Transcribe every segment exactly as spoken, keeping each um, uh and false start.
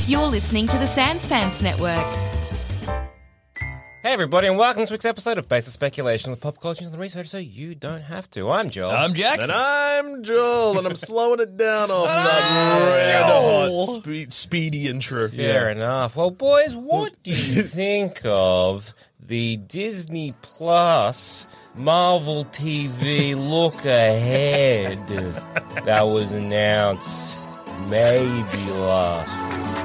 You're listening to the Sanspants Network. Hey everybody, and welcome to this week's episode of Baseless Speculation with pop culture and the research so you don't have to. I'm Joel. I'm Jackson. And I'm Joel, and I'm slowing it down off that red hot spe- speedy intro. Fair enough. Well, boys, what do you think of the Disney Plus Marvel T V look ahead that was announced maybe last week?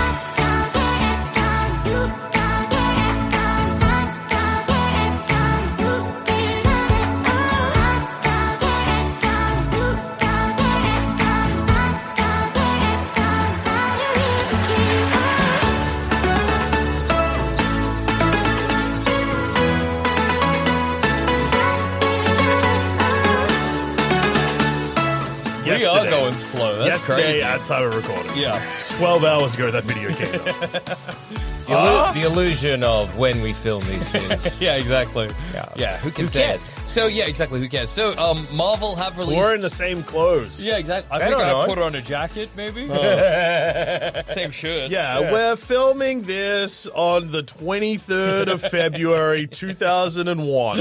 We are going slow. That's Yesterday crazy. at time of recording. Yeah. twelve hours ago that video came out. The, illu- the illusion of when we film these things. Yeah, exactly. Yeah. Yeah, who can Who say? cares? So, yeah, exactly. Who cares? So, um, Marvel have released. We're in the same clothes. Yeah, exactly. I They think don't I know. put on a jacket, maybe. Same shirt. Yeah, we're filming this on the twenty-third of February, two thousand one.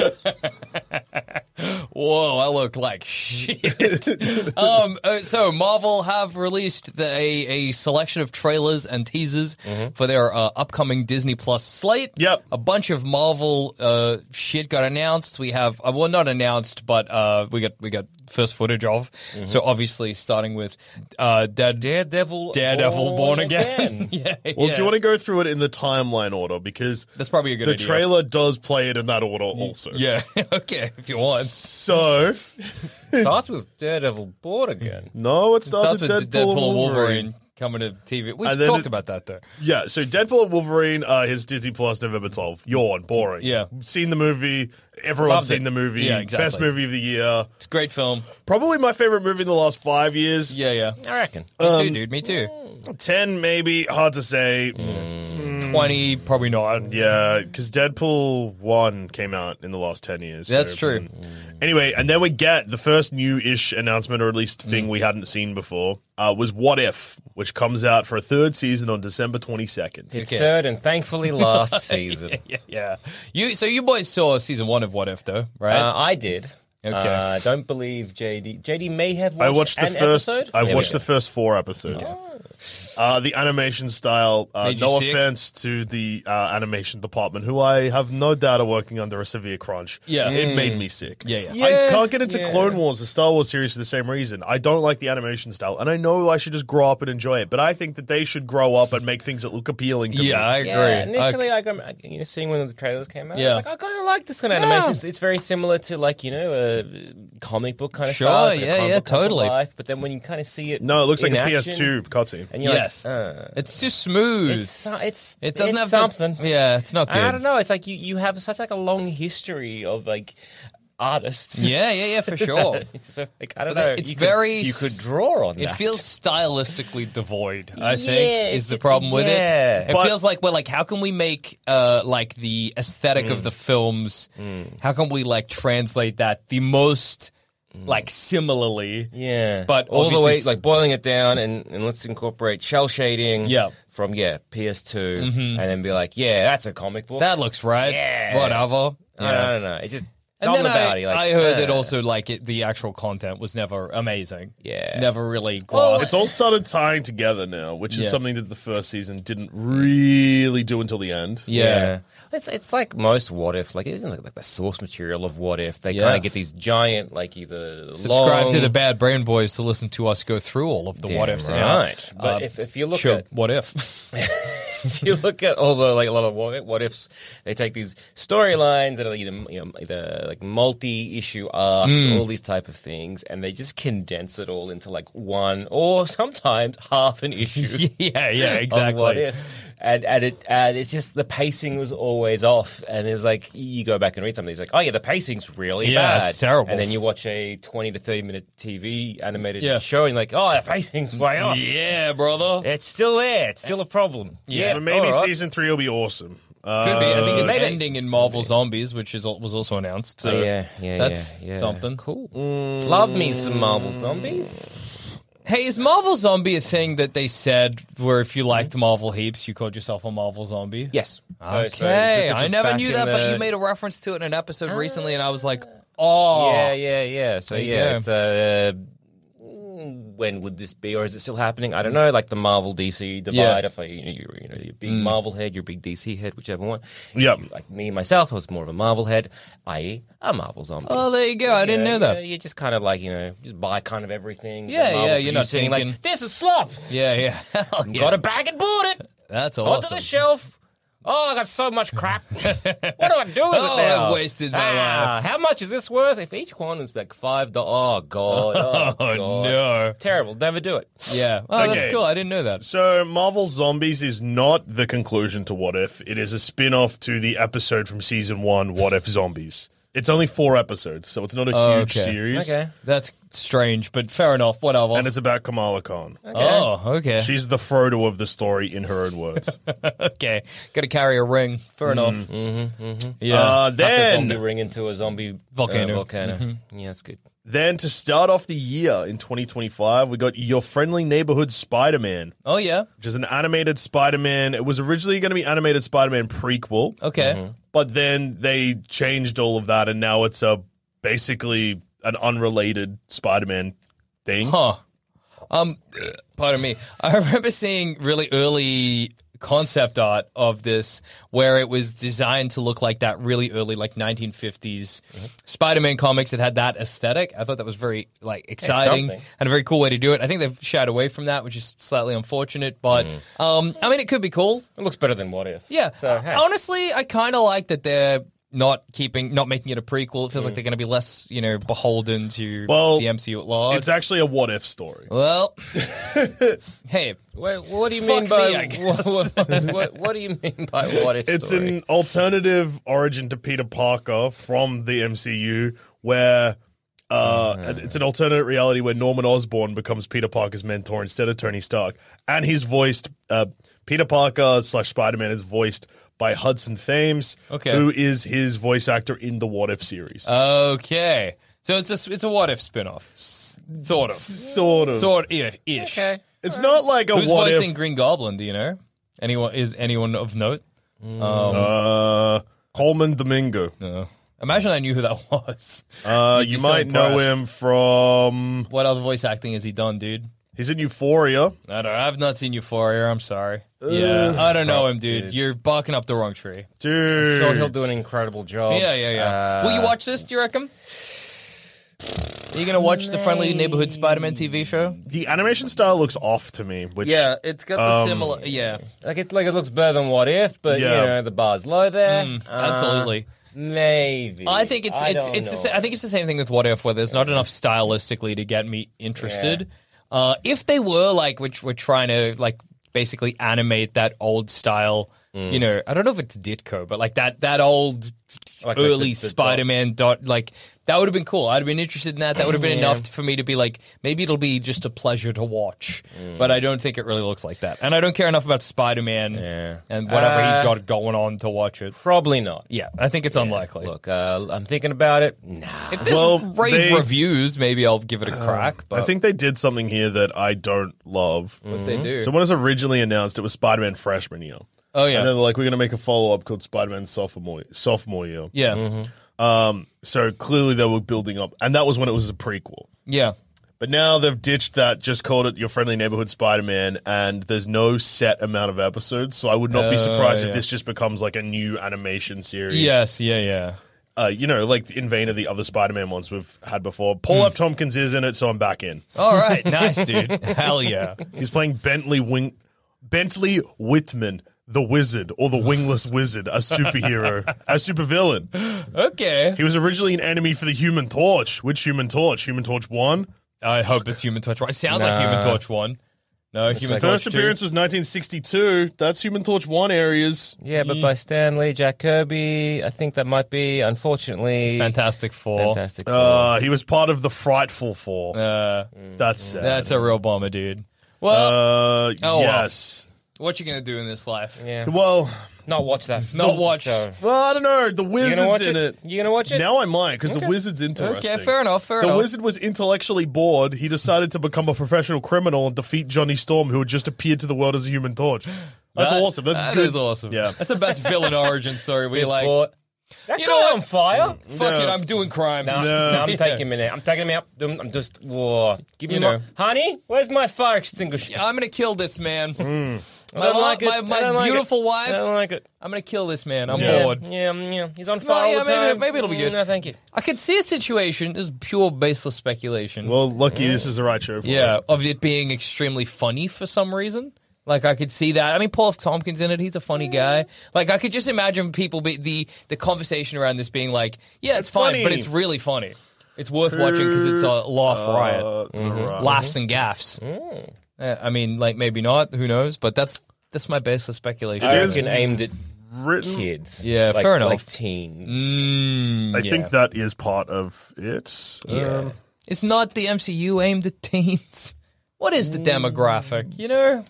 Whoa, I look like shit. um, uh, so Marvel have released the, a, a selection of trailers and teasers for their uh, upcoming Disney Plus slate. Yep. A bunch of Marvel uh, shit got announced. We have, uh, well, not announced, but uh, we got we got first footage of. So obviously, starting with uh, Dead Daredevil, Daredevil Born, Born Again. yeah, Well, yeah. do you want to go through it in the timeline order? Because That's probably a good the idea. trailer does play it in that order also. Yeah. Okay. If you want. So, starts with Daredevil Born Again. no, it starts, Starts with with Deadpool, Deadpool, and and Wolverine. Wolverine coming to T V. We've And then talked it- about that though. Yeah, so Deadpool and Wolverine, uh, his Disney Plus, November twelfth. Yawn, boring. Yeah. Seen the movie. Everyone's Loved seen it. the movie. Yeah, exactly. Best movie of the year. It's a great film. Probably my favorite movie in the last five years. Yeah, yeah. I reckon. Me Um, too, dude. Me too. ten, maybe. Hard to say. Twenty, probably not. Yeah, because Deadpool one came out in the last ten years. That's so, true. mm. Anyway, and then we get the first new-ish announcement, or at least Mm. thing we hadn't seen before, uh, was What If, which comes out for a third season on December twenty-second. It's Okay. third and thankfully last season. Yeah, yeah. You so you boys saw season one of What If though, right? Uh, I did. Okay. I uh, don't believe J D. J D may have watched I watched the an first. episode. I Yeah, watched yeah. the first four episodes. Uh, the animation style. Uh, Made you no sick? offense to the uh, animation department, who I have no doubt are working under a severe crunch. Yeah. it made me sick. Yeah, yeah. I Yeah, can't get into yeah. Clone Wars, the Star Wars series, for the same reason. I don't like the animation style, and I know I should just grow up and enjoy it. But I think that they should grow up and make things that look appealing to yeah, me. I agree. Yeah, initially, I- like I'm, you know, seeing when the trailers came out, Yeah. I, was like, I kind of like this kind of animation. It's, it's very similar to like you know a comic book kind of Sure, style. It's like a yeah, comic yeah, book kind of totally. life, but then when you kind of see it, No, it looks like in a action, P S two cutscene. and you're Yes. like, uh, it's just smooth. it's it's it doesn't it's have something. The, yeah, it's not good. I don't know. It's like you, you have such like a long history of like artists. Yeah, yeah, yeah, for sure. so, like, I don't But know. it's you very Could, you s- could draw on It that. feels stylistically devoid, I Yeah, think, is the it's- problem with yeah. it. It But- feels like, well, like, how can we make, uh, like, the aesthetic Mm. of the films, how can we, like, translate that the most, like, similarly? Yeah, But all the way, obviously- like boiling it down, and, and let's incorporate shell shading. Yeah. from yeah P S two, and then be like, yeah, that's a comic book. That looks right. Yeah. Whatever. I don't know. It just And something then about I, it. Like, I heard uh, that also, like, it, the actual content was never amazing. Yeah. Never really Well, glossed. It's all started tying together now, which is Yeah. something that the first season didn't really do until the end. yeah. Yeah. It's it's like most What If, like even like, like the source material of What If. They Yeah. kind of get these giant, like either Subscribe long, to the Bad Brain Boys to listen to us go through all of the Damn what ifs. right. But Uh, if if you look sure, at what if? if you look at all the like a lot of what, what ifs, they take these storylines that are either you know either like multi-issue arcs, Mm. all these type of things, and they just condense it all into like one or sometimes half an issue. yeah, yeah, of exactly. What If. And and it and it's just the pacing was always off, and it's like you go back and read some of these, like, oh yeah, the pacing's really Yeah, bad, it's terrible. And then you watch a twenty to thirty minute T V animated Yeah. show, and like, oh, the pacing's way off. Yeah, brother. It's still there. It's still a problem. Yeah. But maybe all right. season three will be awesome. Uh, Could be. I think it's maybe. ending in Marvel Zombies, which is was also announced. So Oh, yeah, yeah, that's yeah, yeah. something. Cool. Love me some Marvel Zombies. Hey, is Marvel Zombie a thing that they said where if you liked Marvel heaps, you called yourself a Marvel Zombie? Yes. So- so- so Okay, this I was never back knew in that, but the- you made a reference to it in an episode recently, and I was like, oh. Yeah, yeah, yeah. So There you yeah, go. it's uh, mm, when would this be, or is it still happening? I don't know. Like the Marvel D C divide. Yeah. If I, you know, you're, you know, you're a big Mm. Marvel head, you're a big D C head, whichever one. Yep. Like me myself, I was more of a Marvel head, that is, a Marvel zombie. Oh, there you go. I didn't know that. You, you just kind of like you know, just buy kind of everything. Yeah, that Marvel yeah, you're not producing, thinking- like this is slop. Yeah, yeah. Hell yeah. Got a bag and bought it. That's Onto awesome. the shelf. Oh, I got so much crap. What do I do with Oh, it now? I've wasted my ah, life. How much is this worth? If each one is like five dollars, oh god, oh, Oh, God. no. Terrible. Never do it. Yeah. Oh, Okay. that's cool. I didn't know that. So, Marvel Zombies is not the conclusion to What If. It is a spin off to the episode from season one, What If Zombies. It's only four episodes, so it's not a huge Okay. series. Okay. That's strange, but fair enough. Whatever. And it's about Kamala Khan. Oh, okay. She's the Frodo of the story, in her own words. okay. Got to carry a ring. Fair enough. Mm-hmm, mm-hmm. Yeah. Uh, Knock a zombie then, ring into a zombie Volcano. Uh, volcano. Mm-hmm. Yeah, that's good. then to start off the year in twenty twenty-five, we got Your Friendly Neighborhood Spider-Man, oh, yeah. which is an animated Spider-Man. It was originally going to be animated Spider-Man prequel, Okay. but then they changed all of that, and now it's a basically an unrelated Spider-Man thing. Huh. Um, pardon me. I remember seeing really early concept art of this where it was designed to look like that really early, like nineteen fifties Spider-Man comics that had that aesthetic. I thought that was very like exciting something. and a very cool way to do it. I think they've shied away from that, which is slightly unfortunate, but um, I mean, it could be cool. It looks better than What If. Yeah. So, hey. Honestly, I kind of like that they're not keeping, not making it a prequel. It feels like they're going to be less, you know, beholden to Well, the M C U at large. It's actually a What If story. Well, hey, Wait, what do you Fuck mean by me, I guess. what, what, what, what do you mean by What If It's story? an alternative origin to Peter Parker from the M C U where uh, it's an alternate reality where Norman Osborn becomes Peter Parker's mentor instead of Tony Stark. And he's voiced, uh, Peter Parker slash Spider-Man is voiced by Hudson Thames, Okay. who is his voice actor in the What If series. okay. So it's a, it's a what if spinoff. Sort of. sort of. Sort of ish. Okay. It's not like a Who's What voicing If. Green Goblin, do you know? Anyone is anyone of note? Uh, Coleman Domingo. No. Imagine I knew who that was. Uh, You'd be you so might know impressed. him from. What other voice acting has he done, dude? He's in Euphoria. I don't know. I've not seen Euphoria. I'm sorry. yeah, I don't know him, dude. dude. You're barking up the wrong tree. Dude. Sure, he'll do an incredible job. Yeah, yeah, yeah. Uh, Will you watch this, do you reckon? Are you going to watch the Friendly Neighborhood Spider-Man T V show? The animation style looks off to me, which Yeah, it's got the Um, similar... Yeah, Like it, like it looks better than What If, but Yeah. you know the bar's low there. Mm, Uh, absolutely. Maybe. I think it's I it's don't it's the, know. sa- I think it's the same thing with What If, where there's not enough stylistically to get me interested. Uh, if they were like, which we're trying to like basically animate that old style, you know, I don't know if it's Ditko, but like that that old Like early the- the Spider-Man dot, like that would have been cool. I'd have been interested in that. That would have been Yeah. enough for me to be like, maybe it'll be just a pleasure to watch. But I don't think it really looks like that, and I don't care enough about Spider-Man Yeah. and whatever Uh, he's got going on to watch it. Probably not. Yeah, I think it's unlikely. Look, uh, I'm thinking about it. Nah. If there's Well, rave they- reviews, maybe I'll give it a crack. But I think they did something here that I don't love. what they do. So when it was originally announced, it was Spider-Man freshman year. oh And then yeah, they're like, we're going to make a follow-up called Spider-Man sophomore, sophomore year. yeah, Um, so clearly they were building up. And that was when it was a prequel. yeah. But now they've ditched that, just called it Your Friendly Neighborhood Spider-Man, and there's no set amount of episodes. So I would not be Oh, surprised yeah. if this just becomes like a new animation series. Yes, yeah, yeah. Uh, you know, like in vein of the other Spider-Man ones we've had before. Paul F. Tompkins is in it, so I'm back in. All right, nice, dude. Hell yeah. He's playing Bentley Wing, Bentley Whitman, the Wizard, or the Wingless Wizard, a superhero, a supervillain. Okay. He was originally an enemy for the Human Torch. Which Human Torch? Human Torch one. I hope it's Human Torch one. It sounds like Nah. Human Torch one. No, Human like- Torch First two. appearance was nineteen sixty-two. That's Human Torch one areas. Yeah, but by Stan Lee, Jack Kirby, I think that might be, unfortunately, Fantastic Four. fantastic. Uh, he was part of the Frightful Four. Uh, That's sad. that's a real bummer, dude. Well, Uh, Oh, well. yes. what you gonna do in this life? yeah. Well, Not watch that. Not watch. show. Well, I don't know. The You Wizard's gonna watch in it? it. You gonna watch it? Now I might, because the Wizard's interesting. Okay, fair enough, fair the enough. Wizard was intellectually bored. He decided to become a professional criminal and defeat Johnny Storm, who had just appeared to the world as a Human Torch. That's That- awesome. That's that good. is awesome. Yeah. That's the best villain origin story. We like, But that You guy know what? on fire. fuck No. it, I'm doing crime. No, No. no, I'm Yeah. taking him in. I'm taking him out. I'm I'm just, whoa. Give me You my, know. honey. Where's my fire extinguisher? I'm gonna kill this man. Hmm. I My, don't lo- like it. my, I my don't like beautiful it. wife. I don't like it. I'm gonna kill this man. I'm Yeah. bored. Yeah, yeah. He's on No, fire yeah, all the maybe- time. maybe it'll be good. No, thank you. I could see a situation. This is pure baseless speculation. Well, lucky this is the right show for yeah, it. of it being extremely funny for some reason. Like I could see that. I mean, Paul F. Tompkins in it. He's a funny guy. Like I could just imagine people be the the conversation around this being like, yeah, it's, It's fine, funny. but it's really funny. It's worth watching because it's a laugh riot, Uh, right. laughs and gaffs. Uh, I mean, like maybe not. Who knows? But that's that's my baseless speculation. I It is reckon aimed at Written. kids. Yeah, like, fair enough. Like teens. Mm, I yeah. think that is part of it. Um, It's not the M C U aimed at teens. What is the demographic? You know,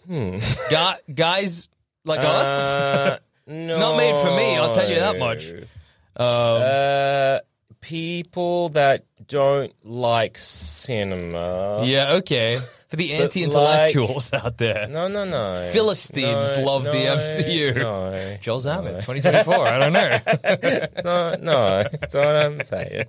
Gu- guys like us. Uh, It's not made for me, I'll tell you that much. Um, Uh, people that don't like cinema. yeah, okay. For the But anti-intellectuals out there, No, no, no. Philistines No, love the no, M C U. No. Joel Zammett, twenty twenty-four. I don't know. It's not, no, that's what I'm saying.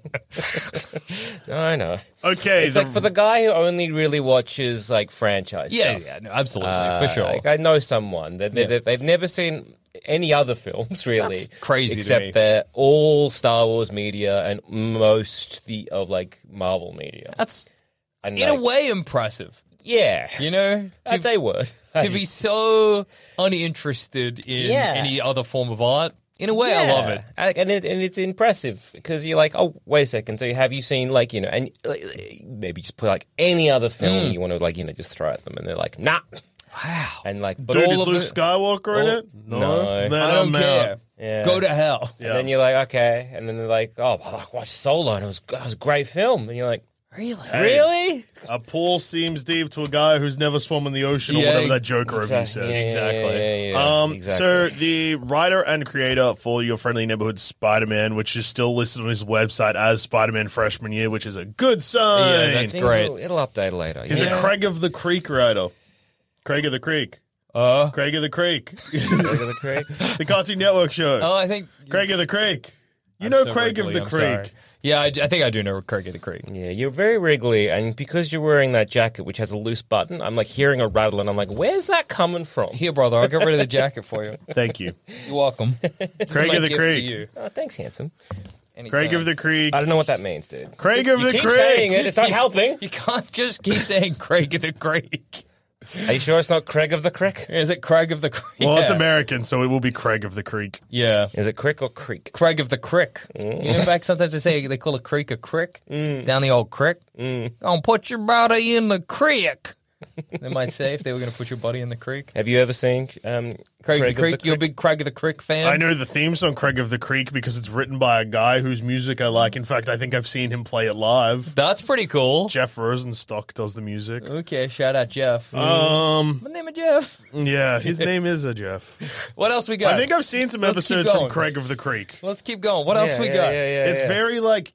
no, I know. okay, It's the- like for the guy who only really watches like franchise Yeah, stuff. yeah, no, absolutely, Uh, for sure. Like I know someone that they, Yeah. they've never seen any other films really. That's crazy to except me. they're all Star Wars media and most the of like Marvel media. That's And in a like, way impressive. yeah, You know, to, that's a word. to be so uninterested in Yeah. any other form of art. In a way, I love it. And, and, it, and it's impressive because you're like, oh, wait a second. So have you seen like, you know, and like, maybe just put like any other film Mm. you want to like, you know, just throw at them and they're like, nah. Wow. And like, but Dude, all is of Luke the, Skywalker in all- it? no. Then I don't I'm care. out. Yeah. Go to hell. And then you're like, okay. And then they're like, oh, well, I watched Solo and it was, it was a great film. And you're like, Really? Hey. really? A pool seems deep to a guy who's never swum in the ocean, or Yeah, whatever that Joker review Exactly. says. Yeah, yeah, Exactly. Yeah, yeah, yeah. Um, exactly. So the writer and creator for Your Friendly Neighborhood Spider-Man, which is still listed on his website as Spider-Man Freshman Year, which is a good sign. Yeah, that's Things great. will- It'll update later. He's yeah. a Craig of the Creek writer. Craig of the Creek. Uh, Craig of the Creek. Craig of the Creek. The Cartoon Network show. oh, I think Craig of the Creek. You I'm know so Craig wriggly, of the I'm Creek. sorry. Yeah, I, I think I do know Craig of the Creek. Yeah, you're very wriggly, and because you're wearing that jacket which has a loose button, I'm like hearing a rattle, and I'm like, where's that coming from? Here, brother, I'll get rid of the jacket for you. Thank you. You're welcome. This is Craig my of the gift Creek. To you. Oh, thanks, handsome. Craig of the Creek. I don't know what that means, dude. Craig of you the keep Creek. saying it. It's not helping. You can't just keep saying Craig of the Creek. Are you sure it's not Craig of the Creek? Is it Craig of the Creek? Well, it's Yeah. American, so it will be Craig of the Creek. Yeah. Is it Crick or Creek? Craig of the Crick. You know, in fact, sometimes they say they call a creek a crick. Down the old crick. Gonna put your body in the creek. They might say if they were going to put your body in the creek. Have you ever seen um, Craig, of the of Creek? You're a big Craig of the Creek fan? I know the theme song Craig of the Creek because it's written by a guy whose music I like. In fact, I think I've seen him play it live. That's pretty cool. Jeff Rosenstock does the music. Okay, shout out Jeff. Um, My name is Jeff. yeah, his name is a Jeff. What else we got? I think I've seen some Let's keep episodes from going. Craig of the Creek. Let's keep going. What else Yeah, we yeah, got? Yeah, yeah, It's yeah. very like.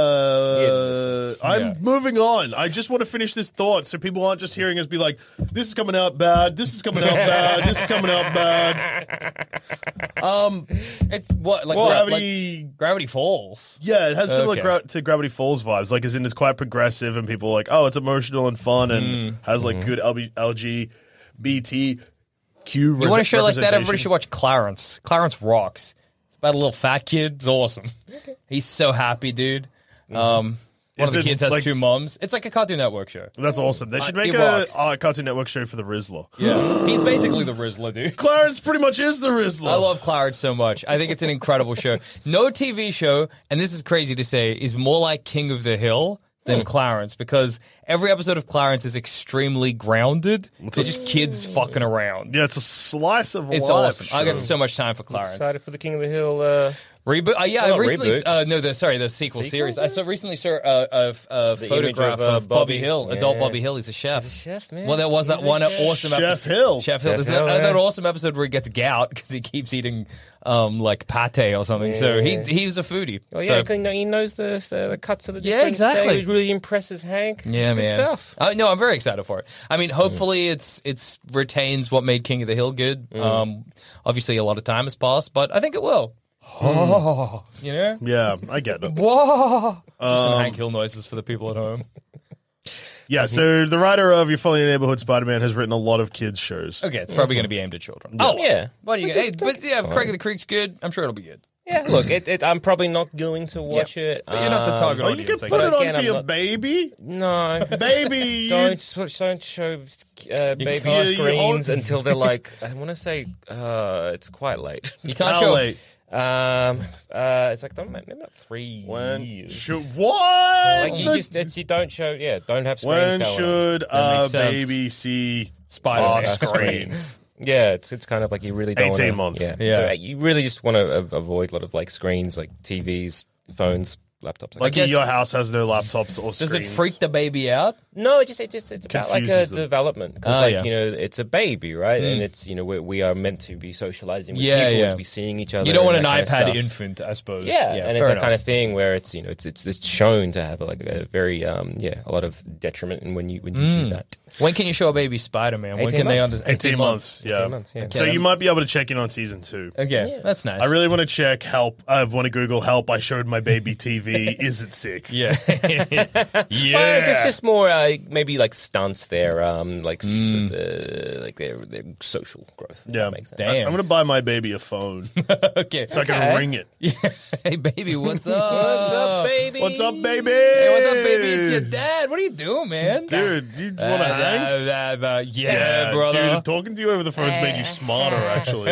Uh, I'm Yeah. moving on. I just want to finish this thought so people aren't just hearing us be like, this is coming out bad, this is coming out bad, this is coming out bad. Um, It's what like, well, gra- Gravity. like Gravity Falls. Yeah, it has similar Okay. gra- to Gravity Falls vibes. Like, as in, it's quite progressive, and people are like, oh, it's emotional and fun, and Mm. has like good L G B T Q. You want a show like that? Everybody should watch Clarence. Clarence rocks. It's about a little fat kid. It's awesome. He's so happy, dude. Um, one Is of the it kids has like- two moms. It's like a Cartoon Network show. That's awesome. They should Uh, make he a rocks. uh, Cartoon Network show for the Rizzler. Yeah, he's basically the Rizzler, dude. Clarence pretty much is the Rizzler. I love Clarence so much. I think it's an incredible show. No T V show, and this is crazy to say, is more like King of the Hill than Clarence because every episode of Clarence is extremely grounded. They're just kids fucking around. Yeah, it's a slice of It's life. awesome. I got show. so much time for Clarence. Excited for the King of the Hill. Uh, Reboot? Uh, yeah, Well, I not recently. reboot. Uh, no, the sorry, the sequel, Sequel, series. I yes? saw recently saw a, a, a The photograph image of, uh, of Bobby Bobby. Hill, adult Yeah. Bobby Hill. He's a chef. He's a chef, man. Well, there was that He's a one chef. awesome Chef episode. Hill. Chef Hill. Chef There's Hill, that, yeah. that awesome episode where he gets gout because he keeps eating um, like pate or something. So he Yeah. he was a foodie. Oh, So- yeah, he kn- he knows the, the, the cuts of the Yeah, different exactly. steak. It really impresses Hank. Yeah, It's good man. stuff. Uh, no, I'm very excited for it. I mean, hopefully it's it's retains what made King of the Hill good. Um, obviously, a lot of time has passed, but I think it will. Oh, you know, Yeah, I get it. whoa! Just some Hank Hill noises for the people at home. Yeah, so the writer of Your Funny Neighborhood Spider-Man has written a lot of kids shows. Okay, it's probably going to be aimed at children. Oh, Yeah. what do you? Which Hey, is- but yeah, fine. Craig of the Creek's good. I'm sure it'll be good. Yeah, look, it, it, I'm probably not going to watch it. But you're not the Um, target Oh, you can audience. I put guess. it on again, for I'm your not- baby. No. Baby. Don't don't show uh, baby can't- You- you screens hold- until they're like I want to say uh, it's quite late. You can't How show. late? Um, uh, it's like don't maybe not three When years. should what? Like you The- just it's, you don't show yeah don't have screens when going on. should a makes sense. baby see Spider-Man. a screen? Yeah, it's it's kind of like you really don't eighteen wanna, months. Yeah, Yeah. So uh, you really just want to a- avoid a lot of like screens, like T Vs, phones, laptops. Like guess- your house has no laptops or screens. Does it freak the baby out? No, it just it just it's about like a Confuses them. development. 'Cause, Oh, like yeah. you know, it's a baby, right? And it's you know we, we are meant to be socializing with Yeah, people, yeah. to be seeing each other. You don't want and an that kind of iPad stuff. infant, I suppose. Yeah, and it's fair that kind enough. of thing where it's you know it's it's, it's shown to have like a very um yeah a lot of detriment in when you when you do that. When can you show a baby Spider-Man? When eighteen can they months. understand? eighteen months. Yeah. eighteen months, yeah. So you might be able to check in on season two. Okay, that's nice. I really want to check help. I want to Google help. I showed my baby T V. Is it sick? Yeah. Yeah. Well, it's just, just more uh, maybe like stunts there, um, like s- Mm. uh, like their, their social growth. if Yeah. that makes sense. Damn. I'm going to buy my baby a phone okay. so I Okay. can ring it. Hey, baby, what's up? What's up, baby? What's up, baby? Hey, what's up, baby? It's your dad. What are you doing, man? Dude, you just Uh, want to hang? uh, uh, uh, yeah, brother. Dude, talking to you over the phone's made you smarter, actually.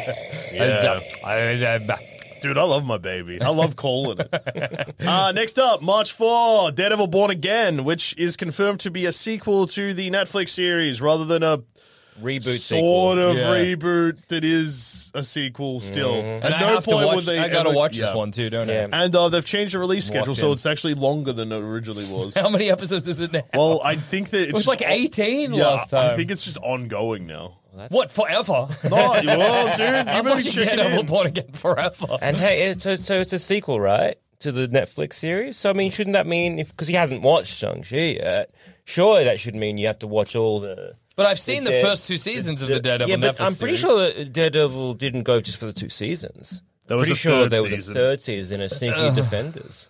Yeah. Uh, Dude, I love my baby. I love calling it. Uh, next up, March fourth, Daredevil Born Again, which is confirmed to be a sequel to the Netflix series rather than a Reboot sort sequel. of Yeah. reboot that is a sequel still. And At I no have to point watch, would they I gotta ever- watch yeah. this one too, don't Yeah. I? And uh, they've changed the release schedule, Locked so in. it's actually longer than it originally was. How many episodes is it now? Well, I think that it's it was just like eighteen Yeah, last time. I think it's just ongoing now. What, forever? No, well, dude, I'm you've been watching checking Daredevil in. Born Again forever. And hey, it, so so it's a sequel, right, to the Netflix series? So I mean, shouldn't that mean if because he hasn't watched Shang-Chi yet? Surely that should mean you have to watch all the. But I've seen the Dare- first two seasons of the Daredevil Yeah, but Netflix I'm pretty series. sure that Daredevil didn't go just for the two seasons. There was pretty a sure third there was season. a third season of Sneaky Defenders.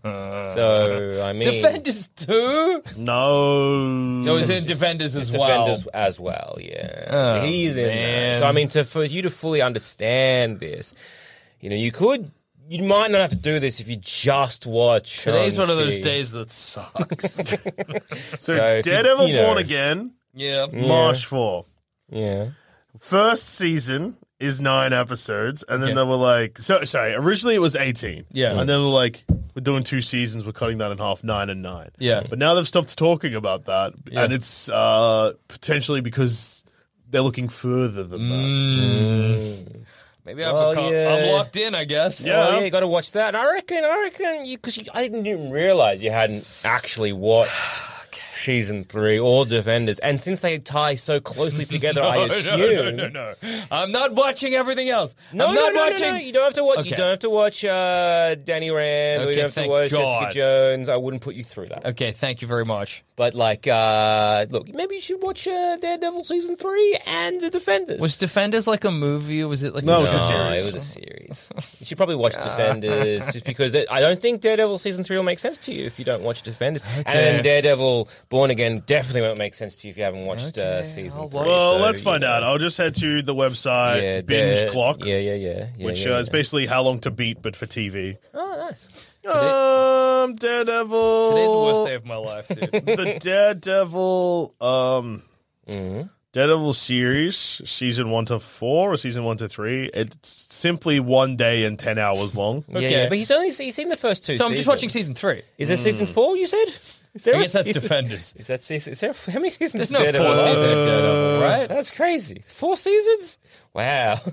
So I mean, Defenders two? No. So it's in Defenders as well. Defenders as well. Yeah, Oh, he's in man. there. So I mean, to for you to fully understand this, you know, you could. You might not have to do this if you just watch. Today's one of those Shang-Chi. days that sucks. So, So if you- Daredevil you know. Born Again, yeah. March fourth. Yeah. First season is nine episodes, and then Okay. they were like, so sorry, originally it was eighteen. Yeah. And then they're like, we're doing two seasons, we're cutting that in half, nine and nine. Yeah. But now they've stopped talking about that, Yeah. and it's uh, potentially because they're looking further than Mm. that. Maybe I've Well, become, yeah. I'm locked in, I guess. Yeah. Oh, yeah, you got to watch that. And I reckon, I reckon, you because I didn't even realize you hadn't actually watched season three or Defenders, and since they tie so closely together, I assume. No, no, no, no. I'm not watching everything else. No, I'm no, not no, no, watching. no, You don't have to watch. Okay. You don't have to watch uh, Danny Rand. or Okay, you don't have to thank watch God. Jessica Jones. I wouldn't put you through that. Okay, thank you very much. But like, uh, look, maybe you should watch uh, Daredevil season three and The Defenders. Was Defenders like a movie, or was it like No, a it was a No, series. it was a series. You should probably watch Defenders, just because it, I don't think Daredevil season three will make sense to you if you don't watch Defenders, and Daredevil Born Again definitely won't make sense to you if you haven't watched uh, Okay, season I'll three. watch Well, So, let's find yeah. out. I'll just head to the website Yeah, Binge Dare- Clock, Yeah, yeah, yeah. yeah which yeah, uh, is yeah. basically how long to beat, but for T V. Oh, nice. Um, Daredevil. Today's the worst day of my life, dude. The Daredevil, um, Daredevil series, season one to four or season one to three. It's simply one day and ten hours long. Yeah, Okay. yeah, but he's only he's seen the first two. So I'm just seasons. watching season three. Is there season four? You said? Is there I a guess that's season- Defenders. Is that season? Is there how many seasons? There's is no Daredevil? fourth season of Daredevil, right? That's crazy. Four seasons? Wow.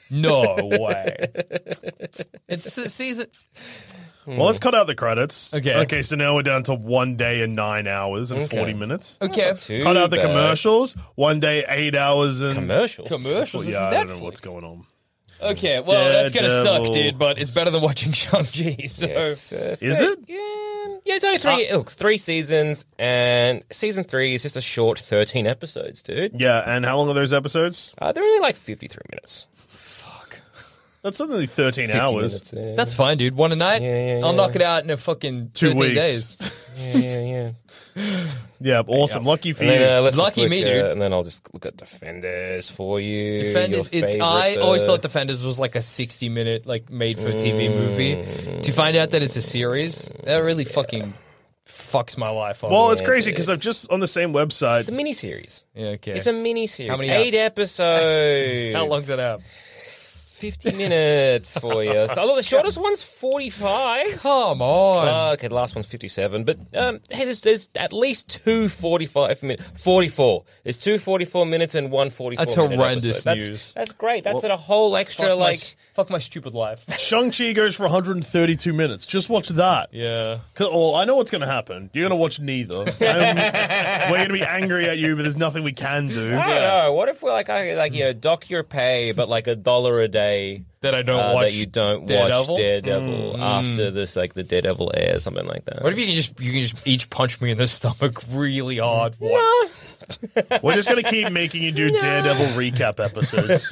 No way. It's the season. Well, let's cut out the credits. Okay. Okay, so now we're down to one day and nine hours and Okay. forty minutes. Okay. Too Cut out the bad. commercials. One day, eight hours and Commercials. Commercials. Yeah, This I is don't Netflix. know what's going on. Okay, well, that's going to suck, Daredevil. dude, but it's better than watching Shang-Chi, so... Yes, uh, Is it? Yeah, yeah, it's only three. look, three seasons, and season three is just a short thirteen episodes, dude. Yeah, and how long are those episodes? Uh, they're only like fifty-three minutes. That's only thirteen fifty hours. minutes, yeah. That's fine, dude. One a night. Yeah, yeah, I'll yeah. knock it out in a fucking Two thirteen weeks. days. yeah, yeah, yeah. Yeah, awesome. Lucky for And you. then, uh, let's just Lucky look, me, uh, dude. And then I'll just look at Defenders for you. Defenders. your It, I favorite, always uh, thought Defenders was like a sixty-minute, like made-for-T V movie. To find out that it's a series, that really fucking fucks my life up. well, it's Yeah, crazy dude. because I've just on the same website. It's a miniseries. yeah, okay. It's a miniseries. How many Eight apps? episodes. How long's that out? fifty minutes for you. So, look, the shortest one's forty-five. Come on. Oh, okay, the last one's fifty-seven. But um, hey, there's, there's at least two forty-five minutes. forty-four. There's two forty-four minutes and one forty-four That's minute horrendous episode. That's, news. That's great. That's a whole extra, fuck, like... my, fuck my stupid life. Shang-Chi goes for one hundred thirty-two minutes. Just watch that. Yeah. 'Cause- Well, I know what's going to happen. You're going to watch neither. Um, we're going to be angry at you, but there's nothing we can do. I don't know. What if we're like, I- like you know, dock your pay, but like a dollar a day That I don't uh, watch that you don't Daredevil? watch Daredevil after this, like the Daredevil air, something like that. What if you can just you can just each punch me in the stomach really hard once? We're just going to keep making you do Daredevil recap episodes.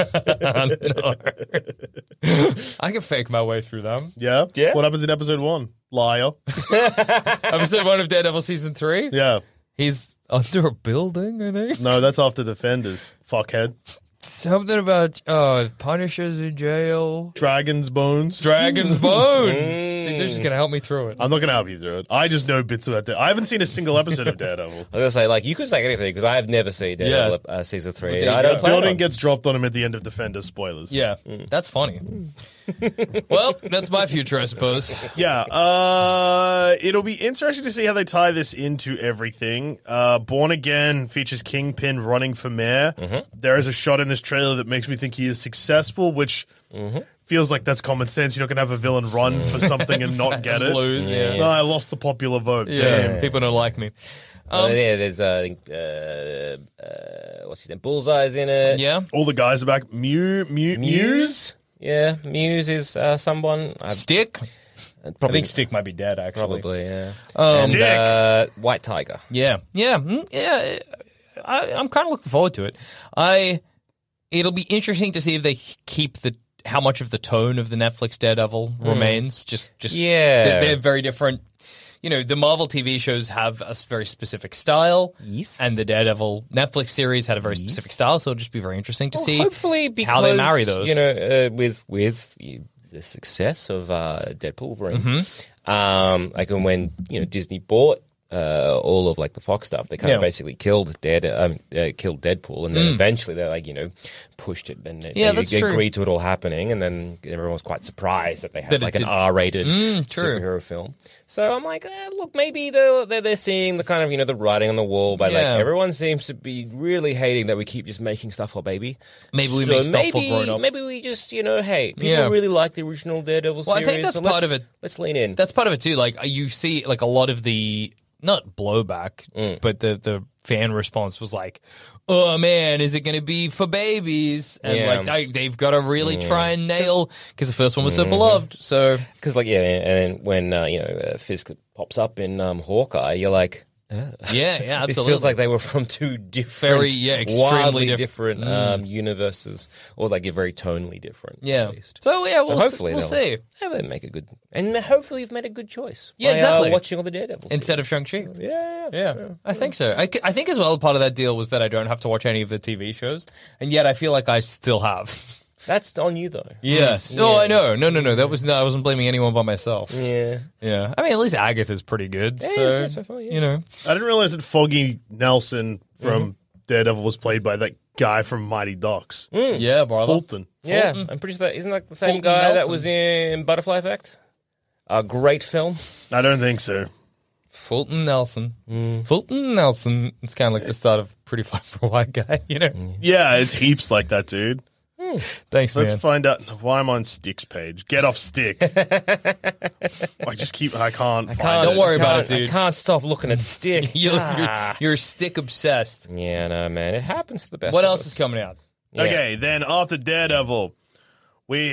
I can fake my way through them. Yeah? Yeah. What happens in episode one? Liar. Episode one of Daredevil season three. Yeah. He's under a building, I think. No, that's after Defenders. Fuckhead. Something about uh, Punisher's in jail. Dragon's Bones. Dragon's Bones. See, they're just gonna help me through it. I'm not going to help you through it. I just know bits about that. I haven't seen a single episode of Daredevil. I was gonna say, like, you could say anything because I have never seen Daredevil Yeah. uh, season Well, three. there you I don't go. plan Building on. gets dropped on him at the end of Defenders. Spoilers. Yeah, that's funny. Well, that's my future, I suppose. Yeah, uh, it'll be interesting to see how they tie this into everything. Uh, Born Again features Kingpin running for mayor. There is a shot in this trailer that makes me think he is successful, which feels like that's common sense. You're not going to have a villain run for something and not get it. Lose, yeah. No, I lost the popular vote. Yeah, Damn. people don't like me. Uh, yeah, there's uh, I think uh, uh, what's his name? Bullseye's in it. Yeah, All the guys are back. Mew, Mew, Muse? Muse. Yeah, Muse is uh, someone. I Stick. I probably think Stick might be dead, actually. probably yeah. Um, and Stick. uh, White Tiger. Yeah, yeah, mm, yeah. I, I'm kind of looking forward to it. I. It'll be interesting to see if they keep the how much of the tone of the Netflix Daredevil remains. Just, just Yeah. they're, they're very different. You know, the Marvel T V shows have a s- very specific style. Yes. And the Daredevil Netflix series had a very specific style, so it'll just be very interesting to Well, see hopefully because, how they marry those. You know, uh, with with you- the success of uh, Deadpool, Wolverine, Mm-hmm. um, like when you know Disney bought uh, all of like the Fox stuff, they kind Yeah. of basically killed Dead, um, uh, killed Deadpool, and then eventually they're like you know pushed it, and they, Mm. Yeah, they that's true. agreed to it all happening, and then everyone was quite surprised that they had That it like an did- R-rated Mm, true. superhero film. So I'm like, eh, look, maybe they're, they're they're seeing the kind of you know the writing on the wall, but Yeah. like everyone seems to be really hating that we keep just making stuff for baby. Maybe we So make stuff for maybe- grown-up. Maybe we just, you know, hey, people Yeah. really like the original Daredevil Well, I series. think that's so part let's- of it. Let's lean in. That's part of it too. Like you see, like a lot of the not blowback, Mm. but the the fan response was like, "Oh man, is it going to be for babies?" And Yeah. like they, they've got to really try and nail because the first one was so Mm-hmm. beloved. So Because, like, yeah, and then when, uh, you know, uh, Fisk pops up in um, Hawkeye, you're like, yeah, yeah, this absolutely. feels like they were from two different, Very, yeah, extremely wildly diff- different um, universes, or like, very tonally different. yeah. At least. So yeah, So we'll, hopefully we'll they'll- see. Yeah, they make a good, and hopefully you've made a good choice. Yeah, by, exactly. Uh, watching all the Daredevil Instead of Shang Chi. series. yeah, Yeah, I think so. I, c- I think as well part of that deal was that I don't have to watch any of the T V shows, and yet I feel like I still have. That's on you though. Yes. Mm. No, Yeah. I know. No, no, no. That was no. I wasn't blaming anyone but myself. Yeah. Yeah. I mean, at least Agatha's pretty good. Yeah, so, so- so far, yeah. You know. I didn't realize that Foggy Nelson from Daredevil was played by that guy from Mighty Ducks. Yeah, Barlow. Fulton. Yeah, I'm pretty sure that isn't that the same Fulton guy that Nelson. was in Butterfly Effect. A great film. I don't think so. Fulton Nelson. Fulton Nelson. It's kind of like the start of Pretty Fly for a White Guy, you know? Yeah, it's heaps like that, dude. Thanks, Let's man. find out why I'm on Stick's page. Get off Stick. I just keep. I can't. find Can't- it. Don't worry I about can't- it, dude. I can't stop looking at Stick. You're, you're, Ah. you're stick obsessed. Yeah, no, man. It happens to the best What of else us. is coming out? Yeah. Okay, then after Daredevil, we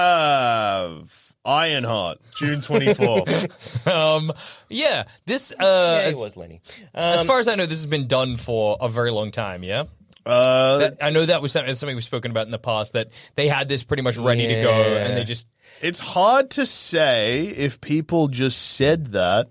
have Ironheart, June twenty-fourth. Um, yeah, this. Uh, Yeah, as, it was Lenny. as Um, far as I know, this has been done for a very long time. Yeah. uh, That- I know that was something, something we've spoken about in the past, that they had this pretty much ready to go, Yeah. and they just it's hard to say if people just said that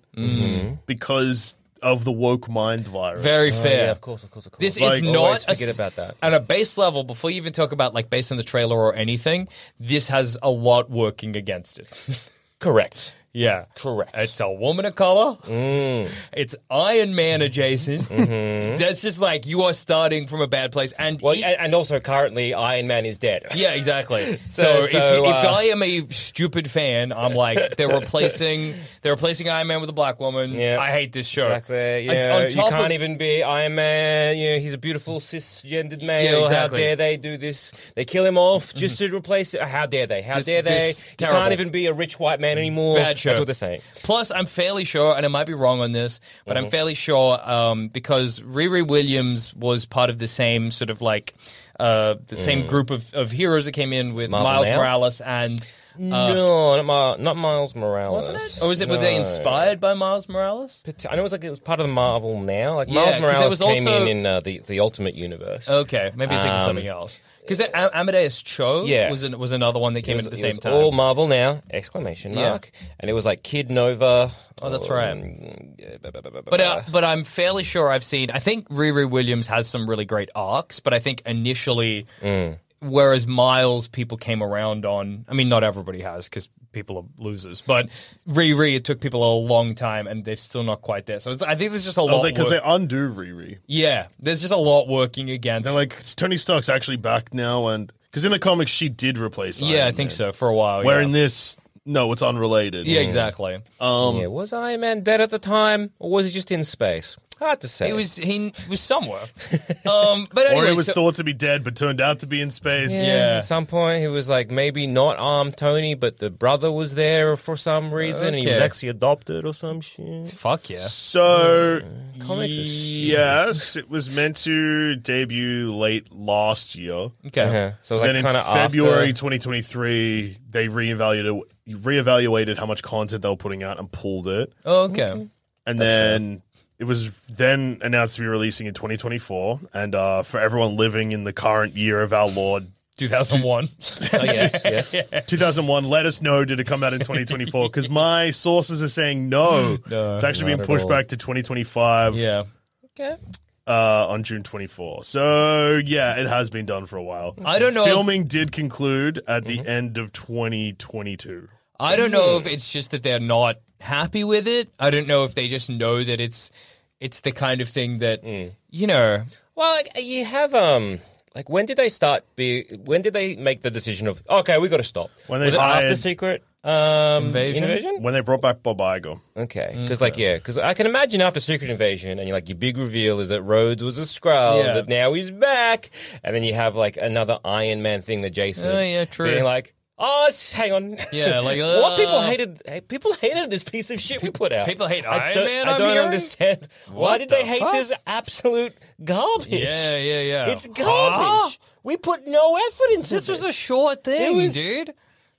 because of the woke mind virus. very oh, fair. yeah, of course, of course, of course. This Like, is not always a forget s- about that. on a base level. Before you even talk about like based on the trailer or anything, this has a lot working against it. Correct. Yeah, Correct. It's a woman of color. Mm. It's Iron Man adjacent. Mm-hmm. That's just like you are starting from a bad place. And Well, e- and and also currently Iron Man is dead. yeah, exactly. So, So- if, so, if uh, I am a stupid fan, I'm like they're replacing they're replacing Iron Man with a black woman. Yeah. I hate this show. Exactly. On- Yeah, on you top can't of- even be Iron Man. You know, he's a beautiful cisgendered male. Yeah, exactly. How dare they do this? They kill him off just to replace it. How dare they? How This- dare they? this- You terrible. can't even be a rich white man anymore. Bad show. That's what they're saying. Plus, I'm fairly sure, and I might be wrong on this, but Mm-hmm. I'm fairly sure um, because Riri Williams was part of the same sort of like uh, the same group of, of heroes that came in with Mm. Marvel Miles Now? Morales and. no, not, Ma- not Miles Morales. Wasn't it? Or was it? Were they No. inspired by Miles Morales? Pot- I know it was like it was part of the Marvel Now. Like Yeah, Miles 'cause there Morales was came also- in in uh, the the Ultimate Universe. Okay, maybe I think of Um, something else. Because Amadeus Cho Yeah. was an, was another one that came in at the It same was time. all Marvel Now! Exclamation Yeah. mark! And it was like Kid Nova. Oh, that's right. um, yeah, ba- ba- ba- ba- But ba. uh, but I'm fairly sure I've seen. I think Riri Williams has some really great arcs, but I think initially, Mm. whereas Miles people came around on. I mean, not everybody has because people are losers. But Riri, it took people a long time, and they're still not quite there. So it's, I think there's just a lot. because work- they undo Riri. yeah, there's just a lot working against. They're like, Tony Stark's actually back now, and because in the comics she did replace. yeah, Iron I think Man. so for a while. Where yeah. in this, no, it's unrelated. yeah, exactly. Um, yeah, was Iron Man dead at the time, or was he just in space? Hard to say. He was he was somewhere. um, but anyway, or it was so- thought to be dead, but turned out to be in space. Yeah. At some point, he was like maybe not Arm Tony, but the brother was there for some reason, and he was Okay. actually adopted or some shit. fuck yeah. So, Comics are yes, it was meant to debut late last year. Okay. Uh-huh. So it was Then like in kind of February after. twenty twenty-three, they reevaluated reevaluated how much content they were putting out and pulled it. Oh, okay. And then it was then announced to be releasing in twenty twenty-four. And uh, for everyone living in the current year of our Lord, two thousand one. Oh, yes, yes. two thousand one, let us know, did it come out in twenty twenty-four? Because my sources are saying no. No, it's actually not been at pushed all. back to twenty twenty-five Yeah. Okay. uh, on June twenty-fourth. So, yeah, it has been done for a while. I don't know if- Filming did conclude at the end of twenty twenty-two. I don't know if it's just that they're not happy with it. I don't know if they just know that it's it's the kind of thing that you know. Well, like you have um. Like, when did they start? Be when did they make the decision of okay, we got to stop? When they was it hired- after Secret um, Invasion? Invasion? When they brought back Bob Iger. Okay, because like yeah, because I can imagine after Secret Invasion, and you're like your big reveal is that Rhodes was a Skrull, Yeah. that now he's back, and then you have like another Iron Man thing that Jason, Oh, yeah, true. being like, oh, s- hang on, Yeah, like, what people uh, hated, hey, people hated this piece of shit we put out. people hate I Iron don't, Man, I I'm don't hearing? understand why What did the they hate fuck? this absolute garbage? Yeah, yeah, yeah. It's garbage. We put no effort into This this. was a short thing, was- dude.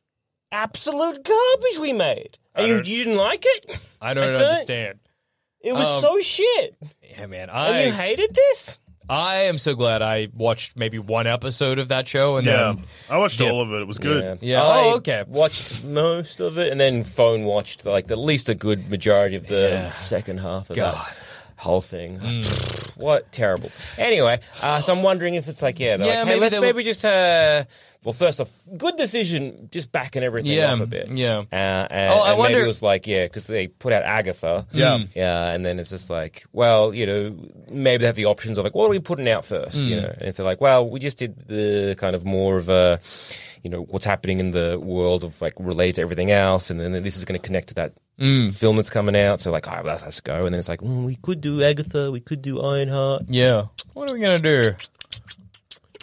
absolute garbage we made. And you, don't- you didn't like it? I don't I don't- understand. It was Um, so shit. Yeah, man. And you I hated this? I am so glad I watched maybe one episode of that show and Yeah. then I watched Yeah. all of it. It was good. Yeah. I Oh, okay. watched most of it and then phone watched like at least a good majority of the Yeah. second half of God. that whole thing. What terrible. Anyway, uh, so I'm wondering if it's like, yeah, they're Yeah, like, hey, maybe let's they were- maybe just, uh, well, first off, good decision, just backing everything Yeah, off a bit. yeah. Uh, and, Oh, I and maybe wonder- it was like, yeah, because they put out Agatha. Yeah. Yeah, and then it's just like, well, you know, maybe they have the options of like, what are we putting out first? Hmm. You know, and it's like, well, we just did the kind of more of a, you know, what's happening in the world of like related to everything else, and then this is going to connect to that Hmm. film that's coming out. So like, all right, well, let's go. And then it's like, mm, we could do Agatha, we could do Ironheart. yeah. What are we gonna do?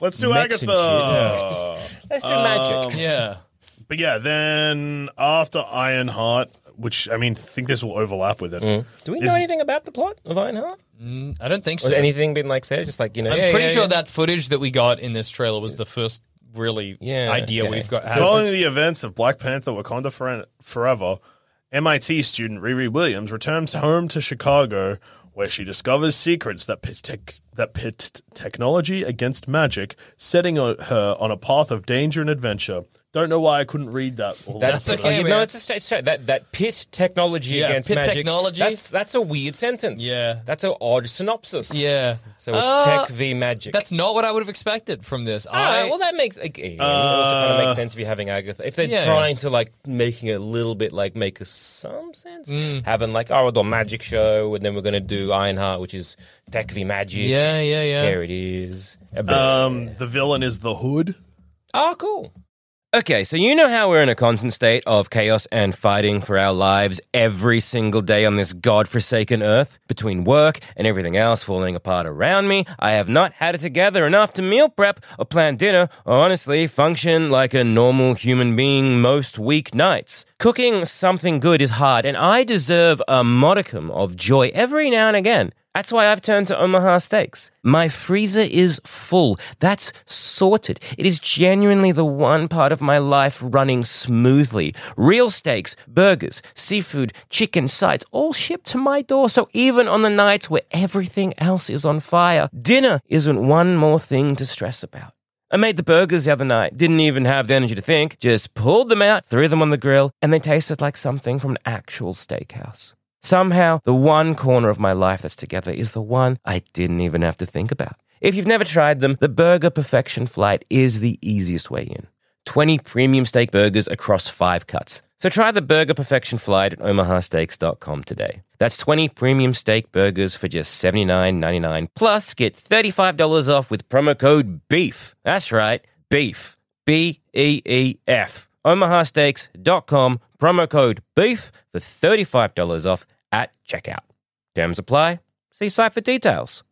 Let's do mechs and Agatha. Let's do magic. Yeah. But yeah, then after Ironheart, which I mean, I think this will overlap with it. Do we know Is- anything about the plot of Ironheart? I don't think so. Has anything been like said? Just like, you know, I'm yeah, pretty yeah, sure yeah. that footage that we got in this trailer was the first really Yeah, idea okay. we've got. has Following this- the events of Black Panther: Wakanda For- Forever, M I T student Riri Williams returns home to Chicago, where she discovers secrets that pit, tech, that pit technology against magic, setting o- her on a path of danger and adventure. Don't know why I couldn't read that. All That's That's okay. okay, you man. know, it's a straight, straight. That that pit technology Yeah, against pit magic. technology. That's that's a weird sentence. Yeah. that's an odd synopsis. Yeah. So it's Uh, tech v magic. That's not what I would have expected from this. All right, I, well, that makes again, it also kind of makes sense if you're having Agatha. If they're Yeah, trying to like making it a little bit like make some sense, Mm. having like oh, we'll do a magic show, and then we're going to do Ironheart, which is tech v magic. yeah, yeah, yeah. There it is. A bit- Um, the villain is the Hood. Oh, cool. Okay, so you know how we're in a constant state of chaos and fighting for our lives every single day on this godforsaken earth? Between work and everything else falling apart around me, I have not had it together enough to meal prep or plan dinner or honestly function like a normal human being most weeknights. Cooking something good is hard, and I deserve a modicum of joy every now and again. That's why I've turned to Omaha Steaks. My freezer is full. That's sorted. It is genuinely the one part of my life running smoothly. Real steaks, burgers, seafood, chicken, sides, all shipped to my door. So even on the nights where everything else is on fire, dinner isn't one more thing to stress about. I made the burgers the other night. Didn't even have the energy to think. Just pulled them out, threw them on the grill, and they tasted like something from an actual steakhouse. Somehow, the one corner of my life that's together is the one I didn't even have to think about. If you've never tried them, the Burger Perfection Flight is the easiest way in. twenty premium steak burgers across five cuts. So try the Burger Perfection Flight at omaha steaks dot com today. That's twenty premium steak burgers for just seventy-nine ninety-nine. Plus, get thirty-five dollars off with promo code BEEF. That's right, BEEF. B E E F. omaha steaks dot com, promo code BEEF for thirty-five dollars off at checkout. Terms apply. See site for details.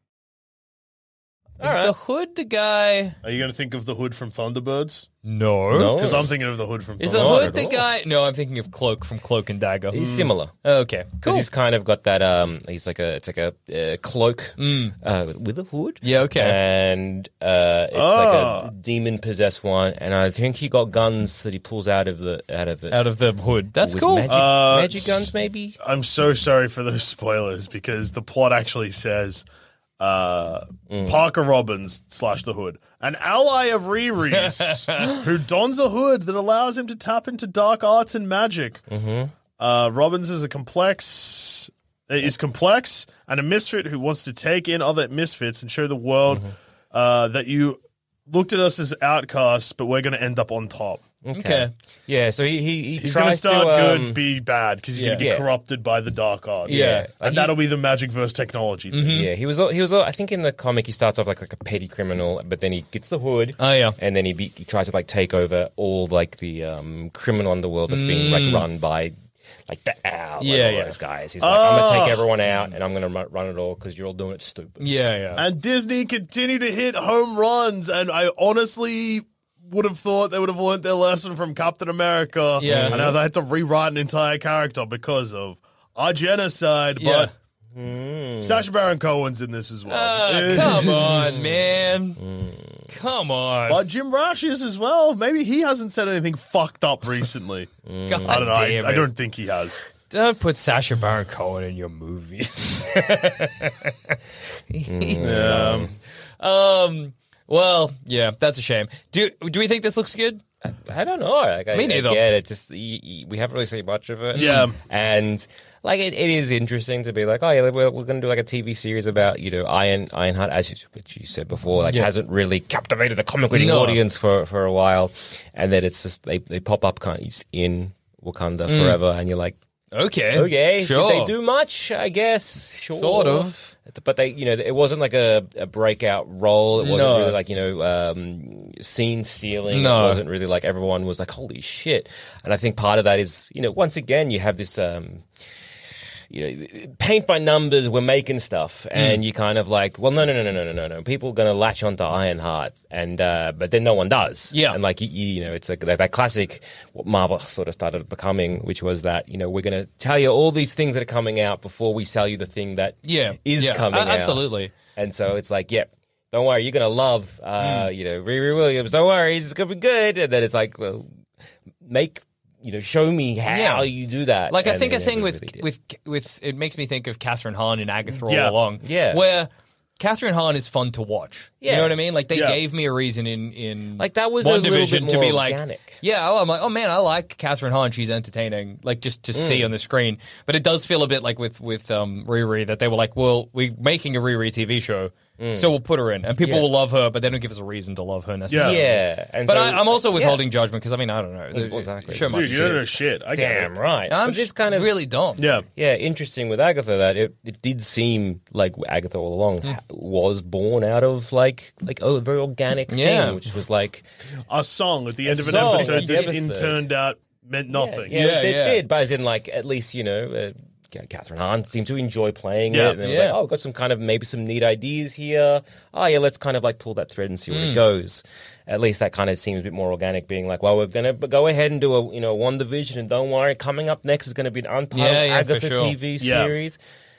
Is the Hood the guy? Are you going to think of the Hood from Thunderbirds? No. No. Because I'm thinking of the Hood from Is the Thunderbirds. Not Hood at the all. guy? No, I'm thinking of Cloak from Cloak and Dagger. He's similar. Okay, Because cool. he's kind of got that, um, he's like a, it's like a uh, cloak uh, with a hood. Yeah, okay. And uh, it's Oh. like a demon possessed one. And I think he got guns that he pulls out of the, out of it. Out of the Hood. That's with cool. Magic, Uh, magic guns, maybe? I'm so sorry for those spoilers because the plot actually says uh, Parker Robbins slash the Hood, an ally of Riri's, who dons a hood that allows him to tap into dark arts and magic. Uh, Robbins is a complex is complex and a misfit who wants to take in other misfits and show the world uh, that you looked at us as outcasts, but we're going to end up on top. Okay. Yeah, so he, he, he He's going to tries start to, um, good, be bad, because he's yeah. going to get Yeah. corrupted by the dark arts. Yeah. and He- that'll be the magic verse technology. thing. Yeah, he was. al- He was. al- I think in the comic he starts off like like a petty criminal, but then he gets the hood. Oh, yeah. and then he be, he tries to like take over all like the um, criminal underworld that's being like run by like the Owl. and Yeah, all yeah. those guys. He's like, I'm gonna Oh. take everyone out, and I'm gonna ru- run it all because you're all doing it stupid. Yeah, yeah. And Disney continue to hit home runs, and I honestly would have thought they would have learned their lesson from Captain America. Yeah. and now they had to rewrite an entire character because of a genocide. Yeah. But Sacha Baron Cohen's in this as well. Ah, Eh. come on, man. Come on. But Jim Rash is as well. Maybe he hasn't said anything fucked up recently. God I don't know. I, damn I it. don't think he has. Don't put Sacha Baron Cohen in your movies. He sucks. Um. Well, yeah, that's a shame. Do do we think this looks good? I don't know. Like, I, Me neither. I get it. Just y- y- we haven't really seen much of it. Yeah. and like it, it is interesting to be like, oh yeah, we're, we're going to do like a T V series about you know Iron Ironheart, as you, which you said before, like Yeah. hasn't really captivated a comic reading No. audience for for a while, and then it's just they they pop up kind of in Wakanda Mm. forever, and you're like, Okay. okay, Sure. did they do much? I guess, sure. Sort of. But they, you know, it wasn't like a, a breakout role. It wasn't No. really like, you know, um, scene stealing. No. It wasn't really like everyone was like, holy shit. And I think part of that is, you know, once again, you have this, um, you know, paint by numbers, we're making stuff, and you kind of like, well, no, no, no, no, no, no, no, no. People are going to latch onto Ironheart, and uh, but then no one does. Yeah. And like, you, you know, it's like that, that classic what Marvel sort of started becoming, which was that, you know, we're going to tell you all these things that are coming out before we sell you the thing that Yeah, is yeah, coming a- out. absolutely. And so it's like, yep. Don't worry, you're gonna love, uh, Mm. you know, Riri Williams. Don't worry, it's gonna be good. And then it's like, well, make, you know, show me how Yeah. you do that. Like I And think they a thing never with really did. with with it makes me think of Catherine Hahn and Agatha all Yeah. along. Yeah. where Catherine Hahn is fun to watch. You Yeah. know what I mean? Like they Yeah. gave me a reason in in Like, that was a One little Division bit to more be like, organic. yeah. Oh, I'm like, oh man, I like Catherine Hahn. She's entertaining. Like just to Mm. see on the screen. But it does feel a bit like with with um, Riri that they were like, well, we're making a Riri T V show, so we'll put her in, and people Yeah. will love her, but they don't give us a reason to love her necessarily. Yeah, and But so- I, I'm also yeah. withholding judgment because I mean I don't know. The- Exactly. Show Dude, must you don't suck. know shit. I get Damn it. right. I'm But this just kind of really dumb. Yeah. yeah, interesting with Agatha that it, it did seem like Agatha all along Hmm. ha- was born out of like like oh, a very organic thing, Yeah. which was like A song at the end A of an song episode at the that in episode. turned out meant nothing. Yeah, Yeah, it yeah. did, but as in like at least you know. Uh, Catherine Hahn seemed to enjoy playing Yeah. it, and it was Yeah. like, "Oh, got some kind of maybe some neat ideas here. Oh, yeah, let's kind of like pull that thread and see Hmm. where it goes." At least that kind of seems a bit more organic. Being like, "Well, we're gonna go ahead and do a you know one division, and don't worry, coming up next is going to be an untitled Yeah, yeah, for Agatha sure. T V Yeah. series."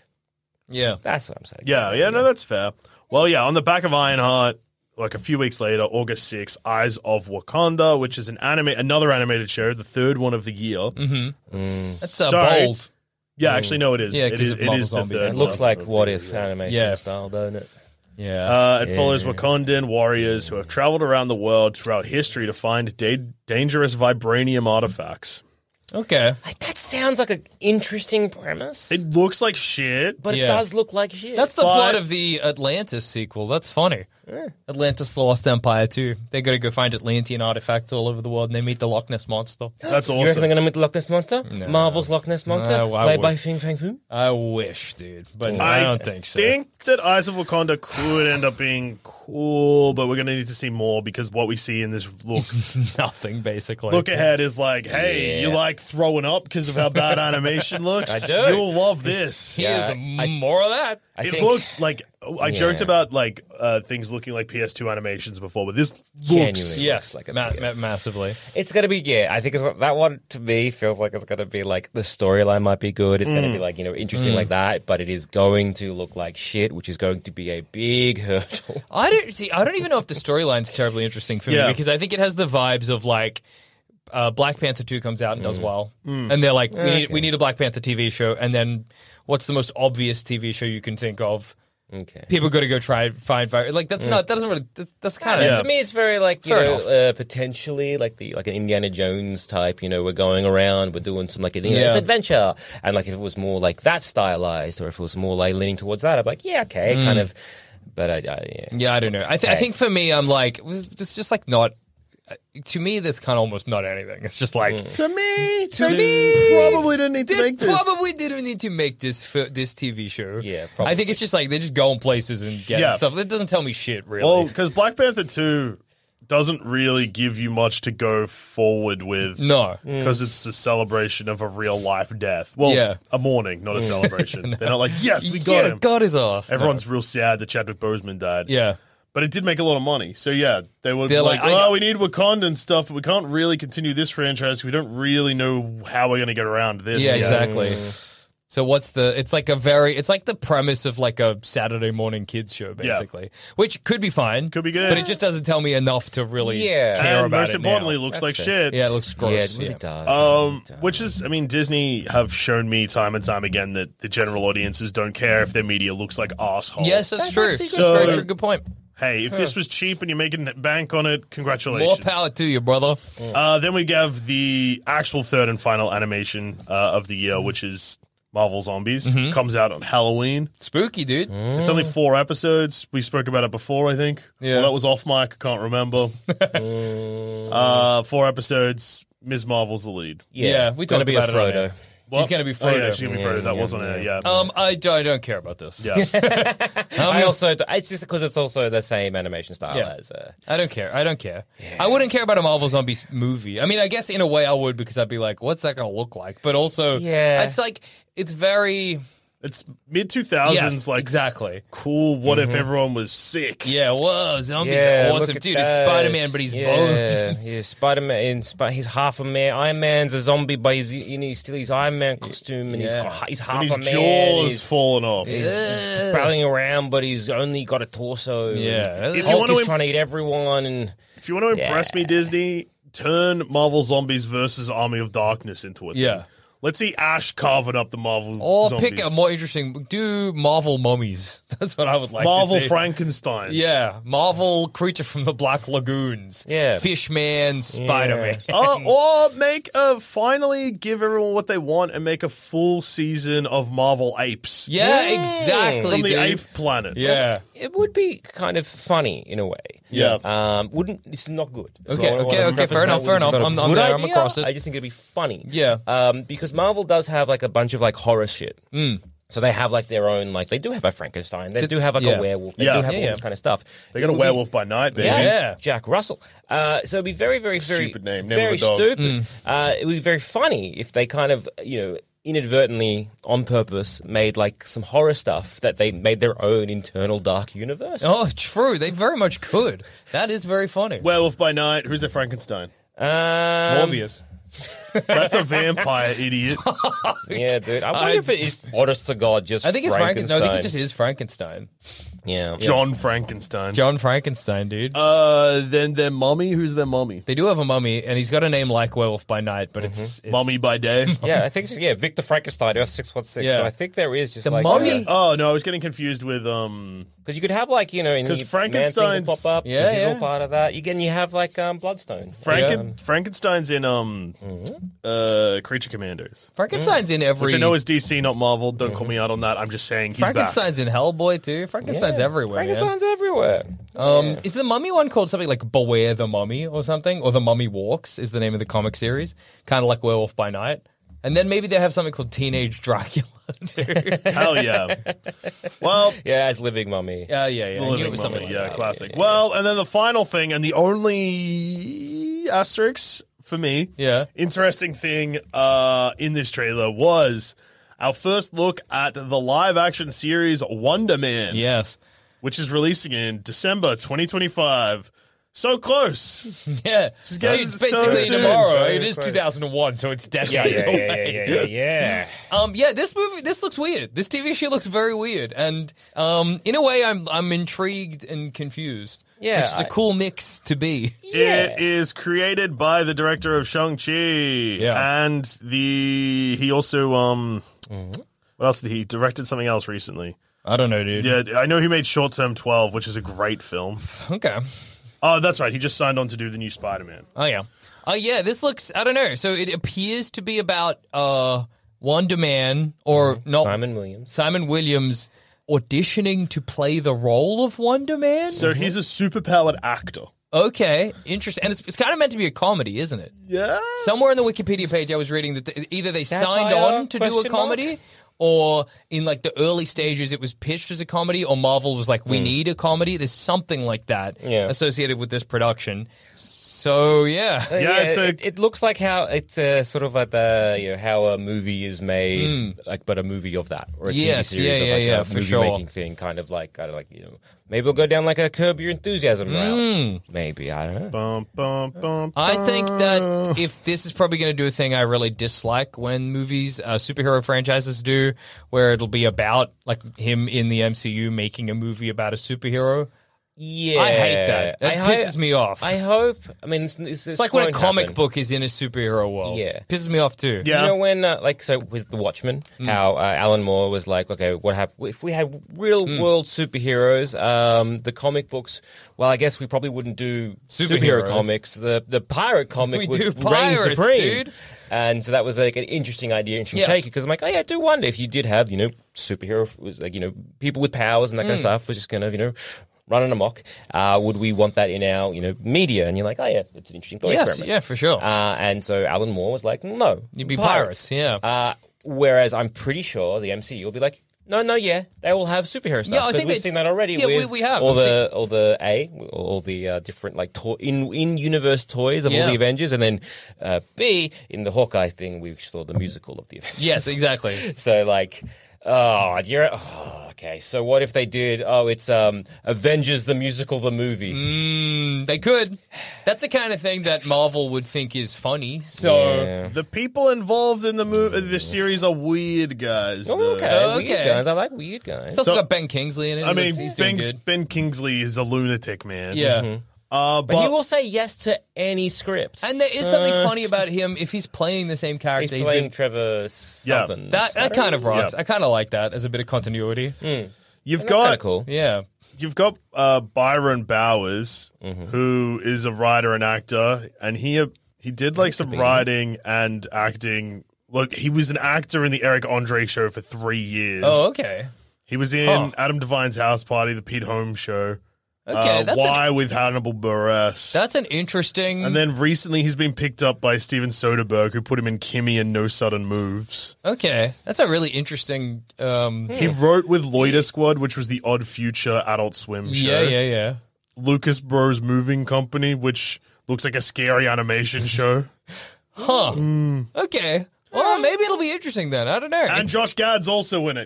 Yeah. That's what I'm saying. Yeah, yeah, no, that's fair. Well, yeah, on the back of Ironheart, like a few weeks later, August sixth, Eyes of Wakanda, which is an anime, another animated show, the third one of the year. Mm-hmm. That's uh, Sorry. bold. Yeah, actually, no, it is. Yeah, it 'cause is, of it Marvel is the Zombies third and It looks one like of what the if year. animation Yeah. style, don't it? Yeah. Uh, it follows Wakandan warriors who have traveled around the world throughout history to find da- dangerous vibranium artifacts. okay. Like, that sounds like an interesting premise, It looks like shit. but Yeah. it does look like shit. That's the But- plot of the Atlantis sequel. That's funny. Atlantis: The Lost Empire too. They got to go find Atlantean artifacts all over the world, and they meet the Loch Ness monster. That's You reckon awesome. they're going to meet the Loch Ness Monster? Marvel's Loch Ness Monster? No, I played would. by Fing Fang Foom? I wish, dude, but I, don't think so. think that Eyes of Wakanda could end up being cool, but we're going to need to see more because what we see in this look Nothing, basically. look ahead is like, hey, Yeah. you like throwing up because of how bad animation looks? I do. You'll love this. Here's Yeah, m- I- more of that. I it think looks like I Yeah. joked about like uh, things looking like P S two animations before, but this Genuinely. looks Yes, like a ma- P S. ma- massively. it's going to be, yeah, I think it's, that one to me feels like it's going to be like the storyline might be good. It's going to be like, you know, interesting like that, but it is going to look like shit, which is going to be a big hurdle. I don't see. I don't even know if the storyline's terribly interesting for Yeah. me because I think it has the vibes of like uh, Black Panther two comes out and does well, and they're like, we, need, Okay. we need a Black Panther T V show, and then what's the most obvious T V show you can think of? Okay. People got to go try find vi- like that's not that doesn't really that's, that's kind of Yeah. To me, it's very like you Fair know, enough. uh, potentially like the like an Indiana Jones type. You know, we're going around, we're doing some like you know, Yeah. it's adventure, and like if it was more like that stylized, or if it was more like leaning towards that, I'd be like, yeah, okay, kind of. But I, I yeah. yeah. I don't know. I, th- I Okay. think for me, I'm like it's just like not. To me, there's kind of almost not anything. It's just like to me. To me, probably didn't need to They make this. probably didn't need to make this fi- this T V show. Yeah, I think it's just like they just go in places and get Yeah. stuff. That doesn't tell me shit, really. Well, because Black Panther two doesn't really give you much to go forward with. no. Because it's a celebration of a real life death. Well, Yeah. a mourning, not a celebration. They're not like, yes, we got yeah, him. got his ass. Everyone's real sad that Chadwick Boseman died. No. Yeah. But it did make a lot of money. So, yeah, they were They're like, like, I- oh, we need Wakandan stuff, but we can't really continue this franchise. We don't really know how we're going to get around this. Yeah, yet." exactly. So what's the? It's like a very. It's like the premise of like a Saturday morning kids show, basically, which could be fine, Could be good. but it just doesn't tell me enough to really Yeah. care And about most it importantly, now. looks That's like fair. shit. Yeah, it looks gross. Yeah, it really yeah. does. Um, It does. which is, I mean, Disney have shown me time and time again that the general audiences don't care if their media looks like assholes. Yes, that's, That's true. actually That's good. very So- true. Good point. Hey, if this was cheap and you're making bank on it, More congratulations. power to you, brother. Uh, then we have the actual third and final animation uh, of the year, which is Marvel Zombies. Mm-hmm. Comes out on Halloween. Spooky, dude. It's only four episodes. We spoke about it before, I think. Yeah. Well, that was off mic. I can't remember. uh, four episodes. Miz Marvel's the lead. Yeah, we gonna talked be about a it on Frodo. air. She's going to be Oh, Frodo. yeah, she's going to be Frodo. Yeah, that yeah, was on air, yeah. Um, I don't, I don't care about this. yeah. I also it's just because it's also the same animation style Yeah. as. Uh, I don't care. I don't care. I wouldn't care about a Marvel Zombies movie. I mean, I guess in a way I would because I'd be like, what's that going to look like? But also, Yeah. it's like, it's very... It's mid two thousands, Yes, like exactly. cool. What if everyone was sick? Yeah, whoa, zombies yeah, are look awesome, at dude. those. It's Spider-Man, but he's yeah, bones. Yeah, Spider-Man. Sp- he's half a man. Iron Man's a zombie, but he's you know, he's still his Iron Man costume, and he's Yeah. got, he's half And a his man. jaws He's, falling off. he's, he's sprouting around, but he's only got a torso. Yeah. and If you Hulk want to is imp- trying to eat everyone, and If you want to impress Yeah. me, Disney, turn Marvel Zombies versus Army of Darkness into a thing. Yeah. Let's see Ash carving up the Marvel Or zombies. pick a more interesting, do Marvel mummies. That's what I would like Marvel to see. Frankensteins. Yeah, Marvel creature from the Black Lagoons. Yeah. Fishman, Spider-Man. Oh, or make a finally give everyone what they want and make a full season of Marvel Apes Yeah, Yeah. exactly. from the dude. Ape Planet. Yeah. it would be kind of funny in a way. Yeah. Um, wouldn't it's not good. Okay, I wanna- okay, wanna okay, preface fair that enough, with fair it's enough. not a I'm- I'm good there, I'm idea. across it. I just think it'd be funny. Yeah. Um, because Marvel does have like a bunch of like horror shit. Mm. So they have like their own like they do have a Frankenstein. They do have like yeah. a werewolf. They Yeah. do have Yeah, all yeah. this kind of stuff. They got It a would be- Werewolf by Night, baby. Yeah, Yeah. Jack Russell. Uh, so it'd be very, very, very Stupid name, name very of a dog. stupid. Mm. Uh, it would be very funny if they kind of, you know, inadvertently, on purpose, made like some horror stuff that they made their own internal dark universe. Oh, true. They very much could. That is very funny. Werewolf by Night. Who's the Frankenstein? Um, Morbius. That's a vampire, idiot. Yeah, dude. I wonder I- if it is honest to God just I think it's Frankenstein. Frankenstein. No, I think it just is Frankenstein. yeah. John Frankenstein. John Frankenstein, dude. Uh, then their mummy. Who's their mummy? They do have a mummy, and he's got a name like Werewolf by Night, but it's, it's Mummy by day. Yeah, I think so. Yeah, Victor Frankenstein, Earth six one six. Yeah. So I think there is just The like mummy? Oh no, I was getting confused with um. because you could have like you know, in 'Cause the Frankenstein's- pop up. Yeah, 'cause he's yeah. all part of that. Again, you have like um, Bloodstone. Franken- Frankenstein's in um Mm-hmm. uh Creature Commanders, Frankenstein's in every. which I know is D C, not Marvel. Don't call me out on that. I'm just saying he's back. Frankenstein's in Hellboy too. Frankenstein's Yeah. everywhere. man. Frankenstein's everywhere. Um, is the Mummy one called something like Beware the Mummy or something? Or The Mummy Walks is the name of the comic series, kind of like Werewolf by Night. And then maybe they have something called Teenage Dracula too. Hell yeah. Well, Yeah, as living mummy. Yeah, yeah, yeah. the I knew Living it was something Mummy, like yeah, that. classic. Well, and then the final thing, and the only asterisk for me, Yeah. interesting thing uh, in this trailer was our first look at the live-action series Wonder Man, Yes. which is releasing in December twenty twenty-five. So close. Yeah. is Dude, getting it's so basically soon. tomorrow. Very It is close. two thousand one, so it's decades Yeah, yeah, away. yeah, yeah, yeah, yeah, yeah. Um, yeah, this movie, this looks weird. This T V show looks very weird, and um, in a way, I'm I'm intrigued and confused. Yeah, which is a I- cool mix to be. It is created by the director of Shang-Chi. Yeah. And the he also um Mm-hmm. what else did he directed something else recently? I don't know, dude. Yeah, I know he made Short Term twelve, which is a great film. Okay. Oh, that's right. He just signed on to do the new Spider-Man. Oh yeah. Oh yeah. This looks. I don't know. So it appears to be about uh Wonder Man or not Simon Williams. Simon Williams auditioning to play the role of Wonder Man. So he's a superpowered actor. Okay, interesting. And it's, it's kind of meant to be a comedy, isn't it? Yeah. Somewhere in the Wikipedia page, I was reading that th- either they Satire, signed on to do a question mark? comedy, or in like the early stages, it was pitched as a comedy, or Marvel was like, "We need a comedy." There's something like that Yeah. associated with this production. So yeah, Uh, Yeah, it's a- it, it looks like how it's uh, sort of like the you know how a movie is made, like but a movie of that or a Yes, T V series yeah, of yeah, like yeah, a for movie sure. making thing, kind of like kind of like you know maybe we'll go down like a Curb Your Enthusiasm route. Maybe I don't know. Bum, bum, bum, I think that if this is probably going to do a thing I really dislike when movies, uh, superhero franchises do, where it'll be about like him in the M C U making a movie about a superhero. Yeah, I hate that. It I ho- pisses me off. I hope. I mean, it's, it's, It's like when a comic book is in a superhero world. Yeah. Pisses me off too. Yeah. You know when, uh, like, so with The Watchmen, Mm. how uh, Alan Moore was like, okay, what happened if we had real Mm. world superheroes? Um, the comic books, well, I guess we probably wouldn't do superhero Superheroes. comics. The the pirate comic We would do reign pirates, supreme. dude. And so that was like an interesting idea, interesting Yes. take. Because I'm like, oh yeah, I do wonder if you did have, you know, superhero, like you know, people with powers and that Mm. kind of stuff, was just kind of, you know. Running amok, uh, would we want that in our, you know, media? And you're like, oh yeah, it's an interesting thought Yes, experiment. yeah, for sure. Uh, and so Alan Moore was like, no, You'd be pirates, yeah. Uh, whereas I'm pretty sure the M C U will be like, no, no, yeah, they will have superhero stuff. Yeah, I 'cause think we've they- seen that already. yeah, we- with we have. all We've the all the A, all the uh, different like to- in in universe toys of Yeah. all the Avengers, and then uh, B in the Hawkeye thing, we saw the musical of the Avengers. Yes, exactly. So like, oh, you're oh, okay. So what if they did? Oh, it's um Avengers the musical, the movie. Mm, they could. That's the kind of thing that Marvel would think is funny. So Yeah. The people involved in the movie, the series are weird guys. Oh, though. okay, Oh, weird okay. guys. I like weird guys. it's also So- got Ben Kingsley in it. I He mean, looks- he's doing Ben, good. Ben Kingsley is a lunatic, man. Yeah. Uh, But but he will say yes to any script. And there is So- something funny about him if he's playing the same He's character. He's playing been, Trevor something. that that kind of rocks. Yeah. I kind of like that as a bit of continuity. you've That's kind got of cool. Yeah. you've got uh, Byron Bowers, Mm-hmm. who is a writer and actor, and he he did like some writing and acting. Look, he was an actor in the Eric Andre show for three years. Oh, okay. He was in Huh. Adam Devine's House Party, the Pete Holmes show. Okay, uh, that's Why an, with Hannibal Buress. that's an interesting. And then recently he's been picked up by Steven Soderbergh, who put him in Kimmy and No Sudden Moves. okay, that's a really interesting. Um, He wrote with Loiter Squad, which was the Odd Future Adult Swim show. yeah, yeah, yeah. Lucas Bros Moving Company, which looks like a scary animation show. Huh. Okay. Well, maybe it'll be interesting then. I don't know. And Josh Gad's also in it.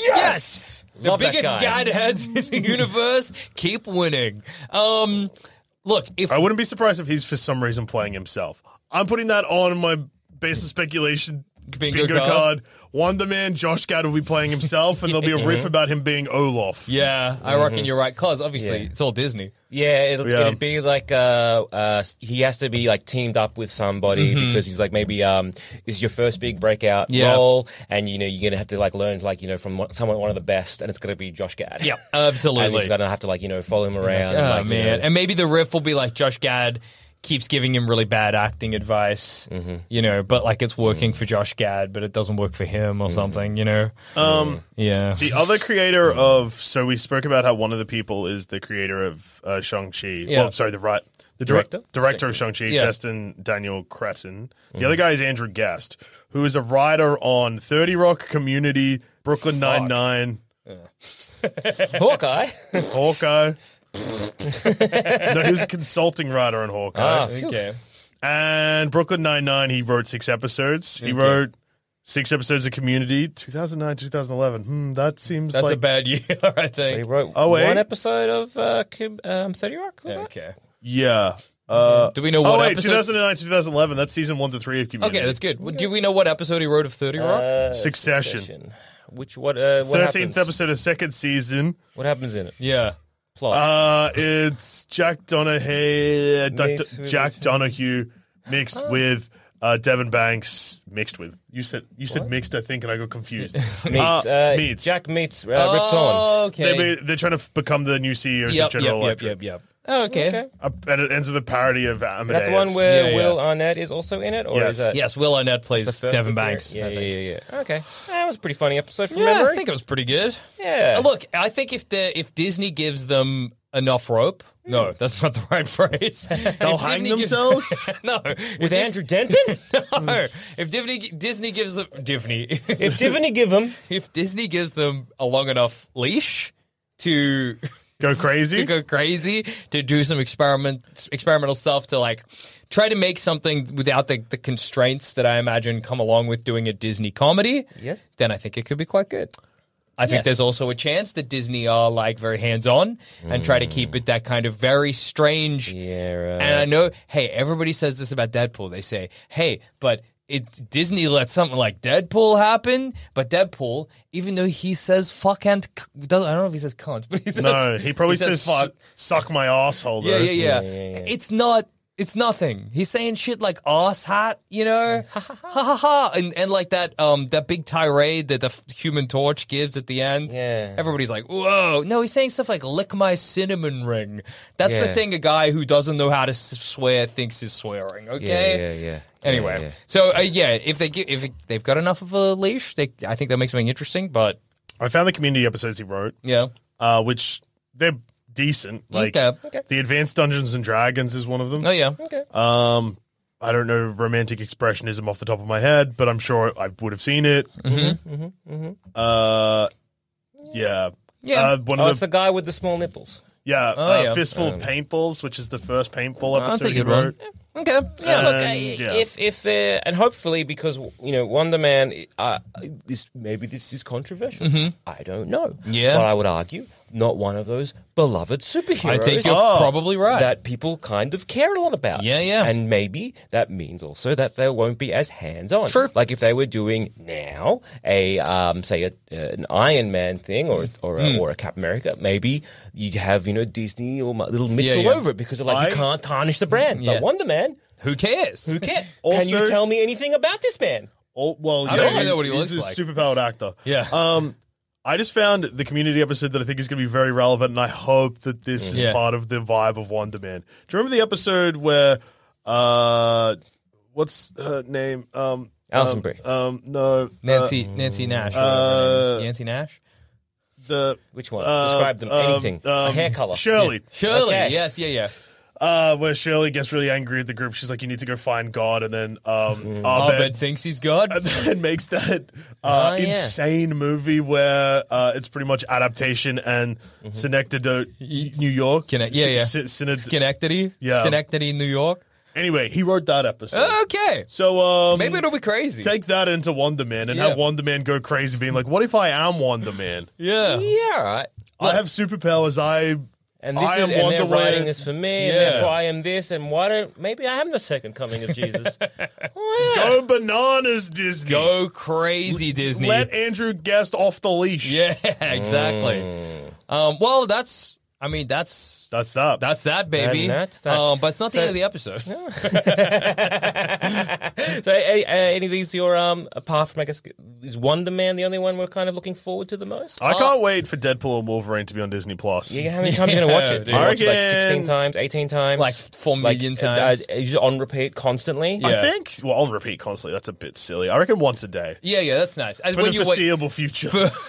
yes, the Love that biggest guy. guide heads in the universe keep winning. Um, look, if I wouldn't be surprised if he's for some reason playing himself. I'm putting that on my base of speculation Bingo bingo, card. card. Wonder Man, Josh Gad will be playing himself, and there'll be a riff about him being Olaf. yeah, I reckon you're right. Cause obviously Yeah. it's all Disney. Yeah, it'll, Yeah. it'd be like uh, uh, he has to be like teamed up with somebody because he's like maybe um, this is your first big breakout Yeah. role, and you know you're gonna have to like learn like you know from one- someone one of the best, and it's gonna be Josh Gad. Yeah, and absolutely. he's gonna have to like you know follow him around. Oh and, like, you man, know- and maybe the riff will be like Josh Gad keeps giving him really bad acting advice, Mm-hmm. you know, but like it's working for Josh Gad, but it doesn't work for him or something, you know. Um, Yeah. the other creator of so we spoke about how one of the people is the creator of uh, Shang-Chi. Yeah. Well, sorry, the right the director Director? director of Shang-Chi, Yeah. Destin Daniel Cretton. The other guy is Andrew Guest, who is a writer on thirty Rock, Community, Brooklyn Nine-Nine, Hawkeye. Hawkeye. No, he was a consulting writer on Hawkeye. Ah, Okay. And Brooklyn Nine-Nine, he wrote six episodes. He wrote six episodes of Community, two thousand nine, two thousand eleven. Hmm, that seems That's like... a bad year, I He think. wrote Oh, wait. one episode of uh, Kim- um, thirty Rock. Was that? Okay. Yeah. Uh, Do we know oh, what wait, episode? two thousand nine, two thousand eleven. That's season one to three of Community. Okay, that's good. Do we know what episode he wrote of thirty Rock? Uh, Succession. Which what? Uh, what thirteenth happens? episode of second season. What happens in it? yeah. Plot. Uh, it's Jack Donahue, Mixed with- Jack Donahue mixed with uh, Devin Banks. Mixed with you said you said mixed, I think, and I got confused. meets. Uh, Uh, meets. Jack meets uh, Rip Torn. Oh, okay. They're, they're trying to f- become the new C E Os Yep, of General yep, yep, Electric. yep, yep. Oh, okay. Okay. Uh, and it ends with a parody of Amadeus. That's the one where Yeah, yeah. Will Arnett is also in it, or Yes. is that Yes, Will Arnett plays the first Devin appearance? Banks. Yeah, I yeah, think. yeah, yeah. Okay, that was a pretty funny episode from Yeah, memory. I think it was pretty good. Yeah. Uh, Look, I think if the if Disney gives them enough rope, no, that's not the right phrase. They'll If hang Disney gives- themselves? no, with if Andrew Denton. no, if Disney Disney gives them Disney, if Divney give him, if Disney gives them a long enough leash to Go crazy. to go crazy, to do some experiment experimental stuff, to like try to make something without the, the constraints that I imagine come along with doing a Disney comedy, Yes. then I think it could be quite good. I think Yes. there's also a chance that Disney are like very hands on and try to keep it that kind of very strange. yeah, right. And I know, hey, everybody says this about Deadpool. They say, hey, but it Disney let something like Deadpool happen, but Deadpool, even though he says fuck and c- doesn't, I don't know if he says cunt, but he says No, he probably says, fuck. suck my asshole. Yeah, though. yeah, yeah, yeah, yeah. It's not. It's nothing. He's saying shit like ass hat, you know, ha ha ha ha, and and like that um that big tirade that the f- Human Torch gives at the end. Yeah. everybody's like, whoa. No, he's saying stuff like lick my cinnamon ring. That's the Yeah. thing a guy who doesn't know how to s- swear thinks is swearing. yeah, Okay. yeah, yeah. Anyway, Yeah, yeah. so uh, yeah, if they give, if they've got enough of a leash, they I think they'll make something interesting. But I found the Community episodes he wrote, yeah, uh, which they're decent. Like Okay. Okay. the Advanced Dungeons and Dragons is one of them. oh yeah, Okay. Um, I don't know romantic expressionism off the top of my head, but I'm sure I would have seen it. Mm-hmm. Mm-hmm, mm-hmm. Uh, yeah. Yeah. Uh, one Oh, of it's the, the guy with the small nipples. yeah, Oh, uh, yeah. Fistful Um, of Paintballs, which is the first paintball that's episode a he good one. wrote. Okay. Yeah, And, look, I, yeah. if if uh, and hopefully because you know Wonder Man, uh, this maybe this is controversial. I don't know. Mm-hmm. Yeah. but I would argue not one of those beloved superheroes. I think you're Oh. probably right. that people kind of care a lot about. Yeah, yeah. And maybe that means also that they won't be as hands-on. True. Like if they were doing now a um, say a, uh, an Iron Man thing or or Hmm. a, or a Captain America, maybe you'd have you know Disney or my little myth Yeah, all yeah. over it because they're like you I- can't tarnish the brand. Yeah. But Wonder Man. Who cares? Who cares? Can Also- you tell me anything about this man? Oh, well, I yeah, don't even know what he he's looks a like. superpowered actor. Yeah. Um, I just found the Community episode that I think is going to be very relevant, and I hope that this is Yeah. part of the vibe of Wonder Man. Do you remember the episode where, uh, what's her name? Um, Alison um, Brie. Um, no, Nancy Nancy Nash. whatever her name is. Nancy Nash. uh, the Which one? uh, Describe them. um, Anything. a um, hair color. Shirley. Shirley. Okay. Yes. Yeah. Yeah. Uh, where Shirley gets really angry at the group. She's like, "You need to go find God," and then um, Mm. Abed Abed thinks he's God. and then makes that uh, Oh, yeah. insane movie where uh, it's pretty much adaptation and Mm-hmm. Synecdoche, New York. Scene- yeah, yeah. Sy- Synod- Schenectady. Yeah. Schenectady, New York. Anyway, he wrote that episode. Okay. So um, Maybe it'll be crazy. take that into Wonder Man and Yeah. have Wonder Man go crazy, being like, "What if I am Wonder Man? yeah. Yeah, all right. I have superpowers. I And this I is am and they're Wonder writing Man. this for me, Yeah. and therefore I am this, and why don't maybe I am the second coming of Jesus? Oh, yeah. go bananas, Disney. Go crazy, Disney. Let Andrew Guest off the leash. yeah. Exactly. Mm. Um. Well, that's. I mean, that's. That's that. That's that, baby. And that's that. Um, but it's not the So- end of the episode. So, any, any of these your um apart from I guess is Wonder Man the only one we're kind of looking forward to the most? I can't wait for Deadpool and Wolverine to be on Disney Plus. Yeah, how many times are you gonna watch it? dude. You watch it like I sixteen reckon- times, eighteen times, Like four million uh, times. Uh, is it on repeat constantly? Yeah. I think. Well, on repeat constantly. That's a bit silly. I reckon once a day Yeah, yeah, that's nice. As for when the you wake, foreseeable future.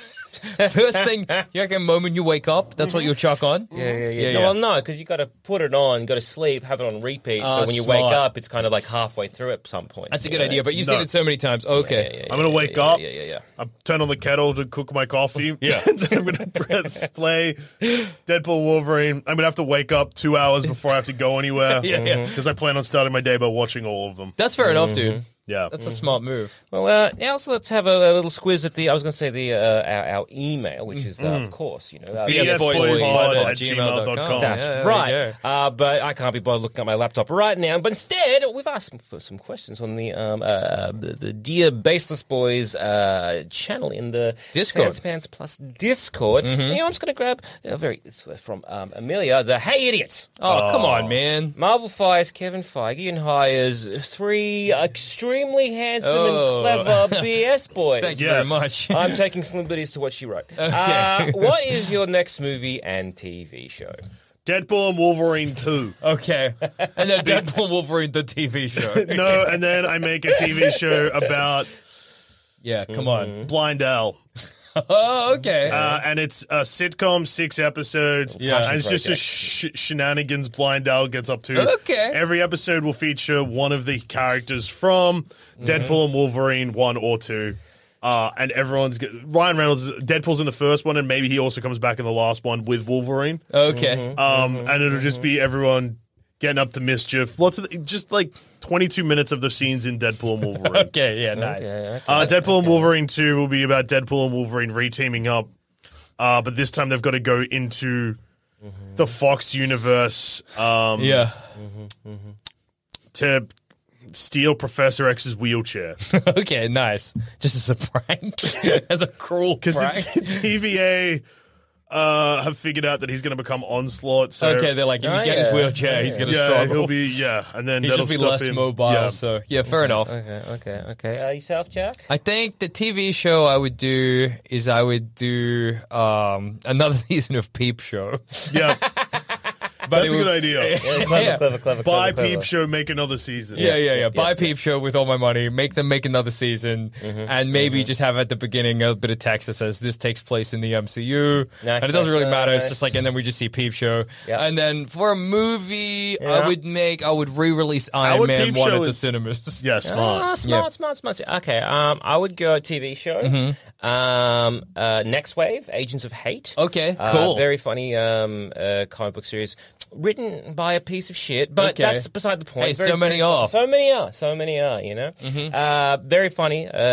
first thing, you reckon moment you wake up, that's what you'll chuck on? Yeah, yeah, yeah. Yeah, no, yeah. Well, no, because you got to put it on, go to sleep, have it on repeat. Ah, so when you smart. wake up, it's kind of like halfway through at some point. That's a good Yeah. idea, but you've No. seen it so many times. Okay. Yeah, yeah, I'm gonna yeah, wake yeah, up. Yeah, yeah, yeah. I turn on the kettle to cook my coffee. Yeah. And then I'm gonna press play Deadpool Wolverine. I'm gonna have to wake up two hours before I have to go anywhere. Yeah, yeah. Because I plan on starting my day by watching all of them. That's fair enough, dude. Yeah. That's a smart move. Well, uh, now so let's have a, a little squiz at the. I was going to say the uh, our, our email, which is uh, of course you know uh, B S B S Boys Boys Pod Pod at at gmail gmail dot dot com. com. That's Yeah, there you right. Uh, but I can't be bothered looking at my laptop right now. But instead, we've asked them for some questions on the um, uh, the, the Dear Baseless Boys uh, channel in the Discord. Sanspans Plus Discord. And, you know, I'm just going to grab a very from um, Amelia. The Hey Idiots. Oh, come on, man. Marvel fires Kevin Feige and hires three extremely handsome Oh. and clever B S boys. Thank you Yes. very much. I'm taking some liberties to what she wrote. Uh, what is your next movie and T V show? Deadpool and Wolverine two. Okay. And then Deadpool Wolverine, the T V show. No, and then I make a T V show about Yeah, come on. Blind Al. Oh, okay. Uh, and it's a sitcom, six episodes. Yeah. And it's just a Project. sh- shenanigans Blind Al gets up to. Okay. Every episode will feature one of the characters from Deadpool and Wolverine one or two. Uh, and everyone's get, Ryan Reynolds, Deadpool's in the first one, and maybe he also comes back in the last one with Wolverine. Okay. Um, and it'll just be everyone getting up to mischief. Lots of the, just like twenty-two minutes of the scenes in Deadpool and Wolverine. Okay, yeah, nice. Okay, okay. Uh, Deadpool and Wolverine two will be about Deadpool and Wolverine re-teaming up. Uh, but this time they've got to go into the Fox universe um, Yeah. to steal Professor X's wheelchair. Okay, nice. Just as a prank. As a cruel Because prank. the T V A uh, have figured out that he's going to become Onslaught. So Okay, they're like, if Oh, you get his yeah. wheelchair, he's going to yeah, struggle. he'll be, yeah. And then He'll that'll just be stop less him. mobile. Yeah. So, yeah, fair enough. Okay, okay, okay. Uh, yourself, Jack? I think the T V show I would do is I would do um, another season of Peep Show. Yeah. but That's it a would- good idea. Yeah, clever, Yeah. clever, clever, Buy clever, Peep clever. Show, make another season. Yeah, yeah, yeah. Buy yeah. Peep Show with all my money, make them make another season, Mm-hmm. and maybe just have at the beginning a bit of text that says this takes place in the M C U. Nice, and it doesn't nice, really matter. It's nice. just like, and then we just see Peep Show. Yeah. And then for a movie, I Yeah. would make, I would re-release Iron would Man Peep one Show at the is- cinemas. Yeah, smart. Ah, smart, Yeah. smart, smart. Okay, um, I would go T V show. Mm-hmm. Um, uh, Next Wave, Agents of Hate. Okay, Uh, cool. very funny um, uh, comic book series. Written by a piece of shit, but Okay. that's beside the point. Hey, Very, so many very- are. So many are. So many are, you know? Uh, very funny. Uh, uh,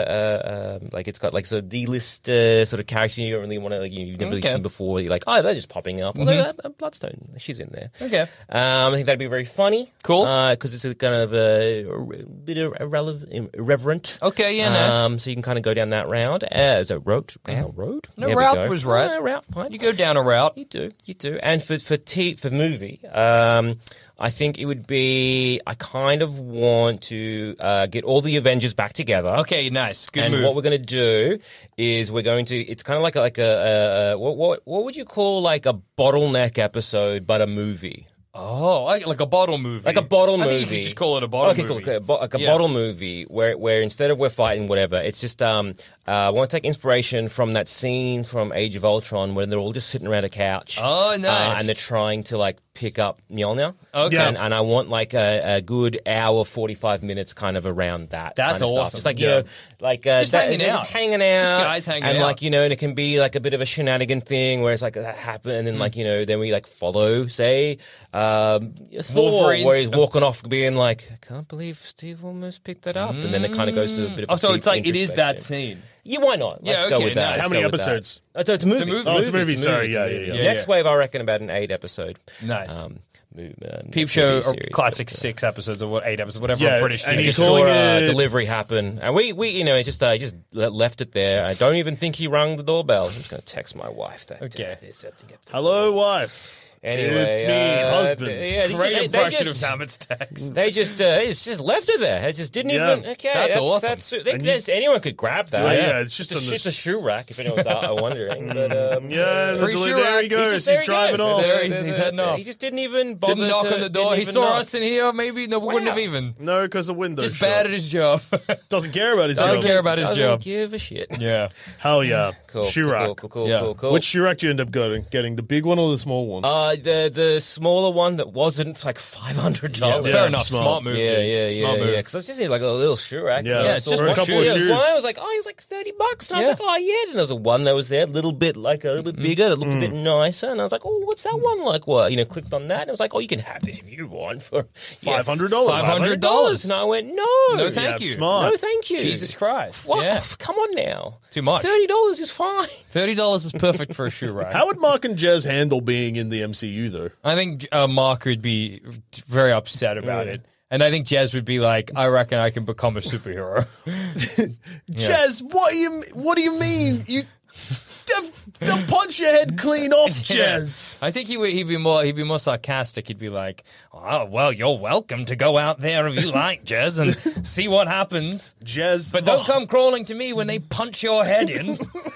uh, um, like, it's got like sort of D-list uh, sort of characters you don't really want to, like, you- you've never really Okay. seen before. You're like, oh, they're just popping up. Well, uh, uh, Bloodstone, she's in there. Okay. Um, I think that'd be very funny. Cool. Because it's a kind of a, a bit irrelevant, irreverent. Okay, yeah, nice. Um, so you can kind of go down that round. Uh, so road, yeah, road. No, There we route go. was right. Oh, no, route, fine. You go down a route. You do, you do. And for for t- for movie, um, I think it would be. I kind of want to uh, get all the Avengers back together. Okay, nice. Good and move. what we're going to do is we're going to. It's kind of like a, like a, a, a what, what what would you call like a bottleneck episode, but a movie. Oh, like, like a bottle movie. Like a bottle I movie. think you could just call it a bottle okay, movie. Cool, okay, bo- like a Yeah. bottle movie where where instead of we're fighting whatever, it's just um uh, I want to take inspiration from that scene from Age of Ultron when they're all just sitting around a couch. Oh, nice. Uh, and they're trying to like pick up Mjolnir. Okay. And, and I want like a, a good hour, forty-five minutes kind of around that. That's kind of awesome. Stuff. Just like, you Yeah. know, like uh, Just that- hanging it's out. Just hanging out. Just guys hanging and out. like, you know, and it can be like a bit of a shenanigan thing where it's like that happened and then like, you know, then we like follow, say, um, Thor, Wolverine's- where he's walking off being like, I can't believe Steve almost picked that up. And then it kind of goes to a bit of Oh, a so deep it's like it is that introspection. scene. Yeah, why not? Let's Yeah, go okay, with that. nice. Let's How many go with that. episodes? Uh, it's a movie. It's a movie. Oh, it's a movie, sorry, it's a yeah, movie. yeah, yeah. Next Yeah. Wave, I reckon about an eight episode. Nice. Um, mo- um, Peep T V Show, or series, classic but, uh, six episodes or what, eight episodes, whatever Yeah, a British and T V you just show. calling saw uh, it- delivery happen, and we, we, you know, it's just, uh, just le- left it there. I don't even think he rung the doorbell. I'm just going to text my wife. That, Okay. uh, they said to get the- Hello, wife. Anyway, It's me, uh, husband. Yeah, they, Great they, they impression just, of Sam's text. They just, uh, it's just left it there. It just didn't Yeah. even. Okay, That's that's, awesome. That's, they, And you- there's- anyone could grab that. Oh, yeah, it's just it's, on a, the- it's a shoe rack. If anyone's out wondering, but um, Yeah, the Free deli- shoe there rack. he goes. He He's, just, there he driving goes. off. There There's- he's- he's there's- heading off. He just didn't even bother Didn't knock to, on the door. didn't He even saw knock. us in here. Maybe no, wouldn't have even. No, because the window Just shut. bad at his job. Doesn't care about his Doesn't job. care about his Doesn't job. give a shit. Yeah. Hell yeah. Cool. Shoe cool, rack. Cool, cool, cool, Yeah. cool, cool. Which shoe rack do you end up getting? Getting the big one or the small one? Uh, the the smaller one that wasn't like five hundred Yeah, dollars. fair enough. smart. Smart move. Yeah, dude. yeah, Smart yeah, move. yeah. Because I was just need like a little shoe rack. Yeah. And Yeah, I it's saw just one. a couple of There was shoes. one, I was like, oh, he was like thirty bucks. And I was Yeah. like, oh yeah. And there was a one that was there, a little bit like a little bit bigger, that looked a bit nicer. And I was like, oh, what's that one like? What? You know, clicked on that, and it was like, oh, you can have this if you want for Five hundred dollars. five hundred dollars. And I went, no, No, thank Yeah, you. smart. no, thank you. Jesus Christ. What? Yeah. Come on now. Too much. Thirty dollars is fine. thirty dollars is perfect for a shoe rack. How would Mark and Jez handle being in the M C U though? I think uh, Mark would be very upset about it. And I think Jez would be like, I reckon I can become a superhero. Jez, what do you what do you mean? You they'll punch your head clean off, Jez. I think he would, he'd be more he'd be more sarcastic. He'd be like, "Oh well, you're welcome to go out there if you like, Jez, and see what happens. Jez, But don't oh, come crawling to me when they punch your head in.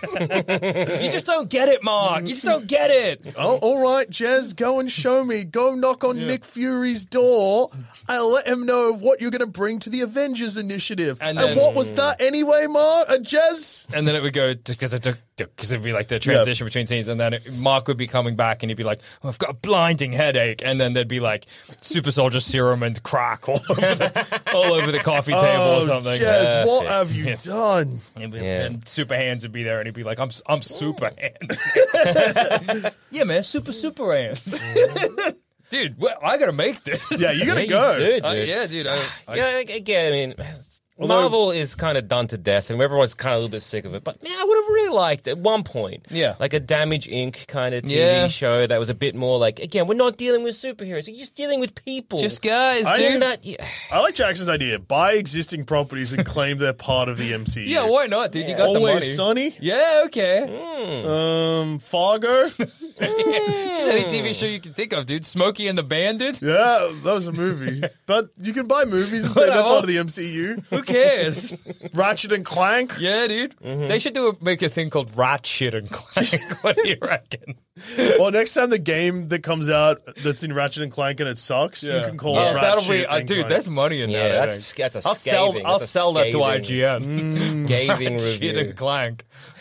You just don't get it, Mark. You just don't get it. Oh, all right, Jez, go and show me. Go knock on Nick Fury's door and let him know what you're going to bring to the Avengers Initiative. And And, then- what was that anyway, Mark? Uh, Jez? And then it would go because it'd be like the transition between scenes, and then it, Mark would be coming back, and he'd be like, oh, "I've got a blinding headache," and then there'd be like super soldier serum and crack all over the, all over the coffee table Oh, or something. Jez, what Perfect. have you Yeah. done? And, Yeah. and Super Hands would be there, and he'd be like, "I'm I'm Super Hands." Yeah, man, Super Super Hands. Dude, well, I gotta make this. Yeah, you got to Yeah, go. you do, dude. Uh, yeah, dude. I, I, Yeah, again, I mean, Marvel is kind of done to death, and everyone's kind of a little bit sick of it. But man, I would have really liked at one point, Yeah. like a Damage Incorporated kind of T V Yeah. show that was a bit more like, again, we're not dealing with superheroes, you're just dealing with people. Just guys, I- dude. And that, yeah. I like Jackson's idea. Buy existing properties and claim they're part of the M C U. Yeah, why not, dude? You got the Always money. Sunny. Yeah, okay. Um, Fargo. Just any T V show you can think of, dude. Smokey and the Bandit. Yeah, that was a movie. But you can buy movies and say they're Whatever. part of the M C U. Who cares? Ratchet and Clank. Yeah, dude. They should do a, make a thing called Rat Shit and Clank. What do you reckon? Well, next time the game that comes out that's in Ratchet and Clank and it sucks, you can call Oh, it Ratchet that'll be, uh, and dude. Clank. There's money in Yeah, that. I that's think. that's a I'll sell. scathing- I'll that's a sell that to scathing- I G N. Scathing Rat Shit review. and Clank.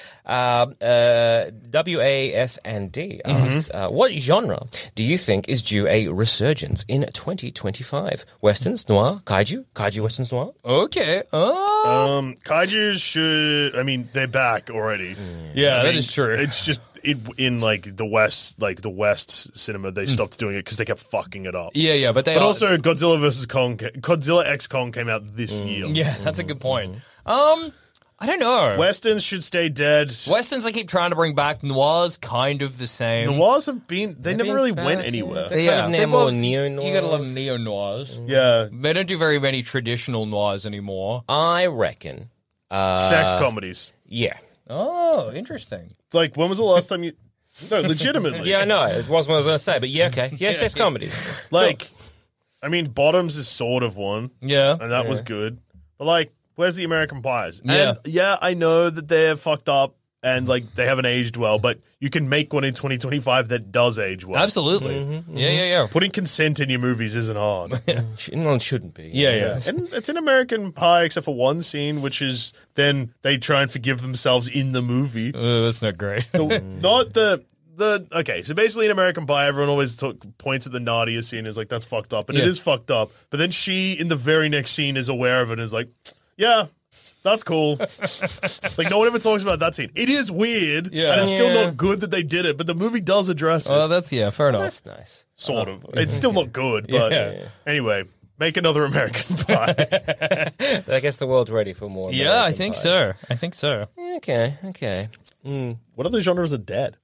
Uh, uh, W A S and D asks, uh, what genre do you think is due a resurgence in twenty twenty-five? Westerns, noir, kaiju, kaiju westerns, noir? Okay. Oh. Um, kaijus should. I mean, they're back already. yeah, I that mean, is true. It's just it, in like the West, like the West cinema, they stopped doing it because they kept fucking it up. yeah, yeah, but they. But are- also, Godzilla versus Kong, ca- Godzilla X Kong came out this year. yeah, that's a good point. Um, I don't know. Westerns should stay dead. Westerns, I keep trying to bring back. Noirs, kind of the same. Noirs have been. They never been really back, went yeah. anywhere. They're yeah, kind of they're more both- neo-noirs. You got a lot of neo noirs. Yeah, They don't do very many traditional noirs anymore. I reckon. Uh, sex comedies. Yeah. Oh, interesting. Like, when was the last time you? No, legitimately. Yeah, I know. It wasn't what I was going to say, but yeah, okay. Yeah, sex comedies. Like, I mean, Bottoms is sort of one, Yeah. and that was good. But like, where's the American Pies? Yeah. And yeah, I know that they're fucked up and like they haven't aged well, but you can make one in twenty twenty-five that does age well. Absolutely. Yeah, yeah, yeah. Putting consent in your movies isn't hard. Sh- No, it shouldn't be. Yeah, yeah. And it's an American Pie, except for one scene, which is then they try and forgive themselves in the movie. Uh, that's not great. The- not the the okay. So basically, in American Pie, everyone always talk, points at the Nadia scene as like that's fucked up, and it Yeah. is fucked up. But then she, in the very next scene, is aware of it and is like, "Yeah, that's cool." Like no one ever talks about that scene. It is weird, Yeah. and it's still Yeah. not good that they did it. But the movie does address it, Oh, that's, yeah, fair enough. That's nice. sort of. It's still not good, but Yeah. anyway, make another American Pie. I guess the world's ready for more. Yeah, I American think Pie. so. I think so. Okay, okay. Mm. What other genres are dead?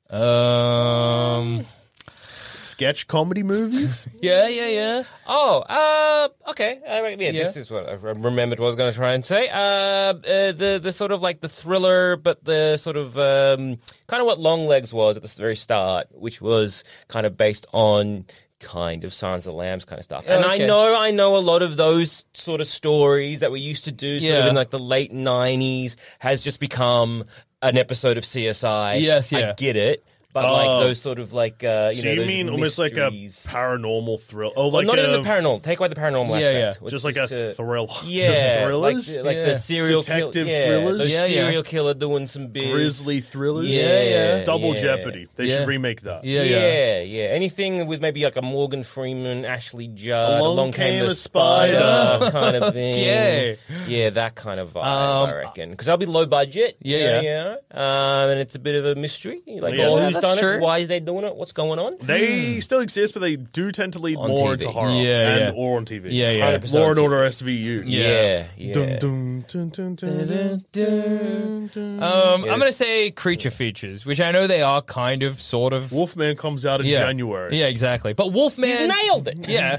Um, Sketch comedy movies? yeah, yeah, yeah. Oh, uh, okay. Uh, yeah, Yeah. this is what I remembered what I was going to try and say. Uh, uh, the the sort of like the thriller, but the sort of um, kind of what Longlegs was at the very start, which was kind of based on kind of Silence of the Lambs kind of stuff. And okay. I know, I know a lot of those sort of stories that we used to do sort of Yeah. in like the late nineties has just become an episode of C S I. Yes, yeah. I get it. But Oh. like those sort of like, uh, you So know, you those mean almost like a mysteries. paranormal thrill? Oh, Well, like not a, even the paranormal. Take away the paranormal Yeah, aspect. yeah. which just like is a to- thrill. Yeah, just like thrillers, the, like Yeah. the serial Detective kill- yeah, thrillers? those Yeah, yeah. serial killer doing some biz. Grizzly thrillers. Yeah, yeah. Double yeah. Jeopardy. They Yeah. should remake that. Yeah, Yeah, yeah. yeah, Anything with maybe like a Morgan Freeman, Ashley Judd, Along Came, Came the a Spider. Spider kind of thing. Okay. Yeah, that kind of vibe, Um, I reckon. Because that'll be low budget. Yeah, yeah. Um, and it's a bit of a mystery. Like, Yeah, oh, that's who's done true. it? Why are they doing it? What's going on? They still exist, but they do tend to lead On more T V. into horror. Yeah, and, yeah. Or on T V. Yeah, yeah. one hundred percent Law and on T V. Order S V U. Yeah, yeah. Dun, dun, dun, dun, dun, dun, dun. Um, I'm Yes. going to say creature features, which I know they are kind of, sort of. Wolfman comes out in yeah. January. Yeah, exactly. But Wolfman. He's nailed it. Yeah.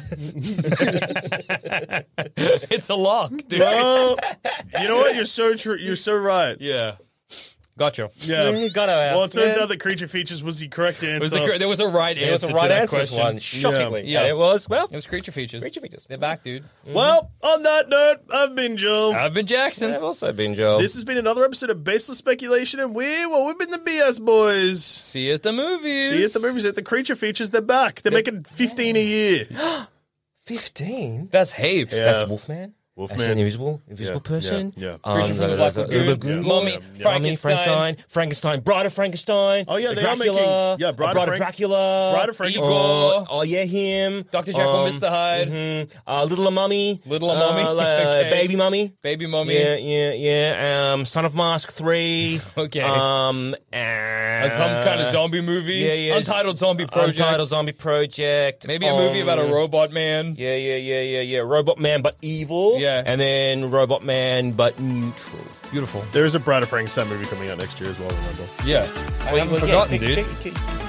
It's a lock, dude. Well, you know what? You're so true. You're so right. Yeah. Gotcha. Yeah. You gotta ask, Well, it turns man. out that creature features was the correct answer. It was a, cor- there was a right It was answer a right to that answer, this question. one, shockingly. Yeah. And it was, well, It was creature features. creature features. They're back, dude. Well, on that note, I've been Joel. I've been Jackson. I've also been Joel. This has been another episode of Baseless Speculation, and we, well, we've been the B S boys. See you at the movies. See you at the movies. At the creature features, they're back. They're making fifteen a year. fifteen? That's heaps. Yeah. That's Wolfman? Wolfman. That's an invisible, invisible Yeah, person? yeah, yeah. Um, Creature from the the- Black the- Lagoon. the- the- Yeah. Mummy, Mummy, Mummy, Frankenstein. Frankenstein, Frankenstein, Bride of Frankenstein. Oh, yeah, they are Dracula, making- yeah, Bride of Bride of Frank- Dracula. Bride of Frankenstein. Oh, oh, yeah, him. Doctor Jekyll, Um, Mister Hyde. mhm. Uh, Little Mummy. Little uh, Mummy, uh, okay. Baby Mummy. Baby Mummy. Yeah, yeah, yeah. Um, Son of Mask three. Okay. Um, Uh, some kind of zombie movie. Yeah, yeah. Untitled Zombie Project. Untitled Zombie Project. Maybe a movie about a Um, robot man. Yeah, yeah, yeah, yeah, yeah. Robot Man, but evil. Yeah. And then Robot Man, but neutral. Beautiful. There is a Bride of Frankenstein movie coming out next year as well, remember? Yeah. I haven't forgotten, yeah, dude. keep- keep- keep-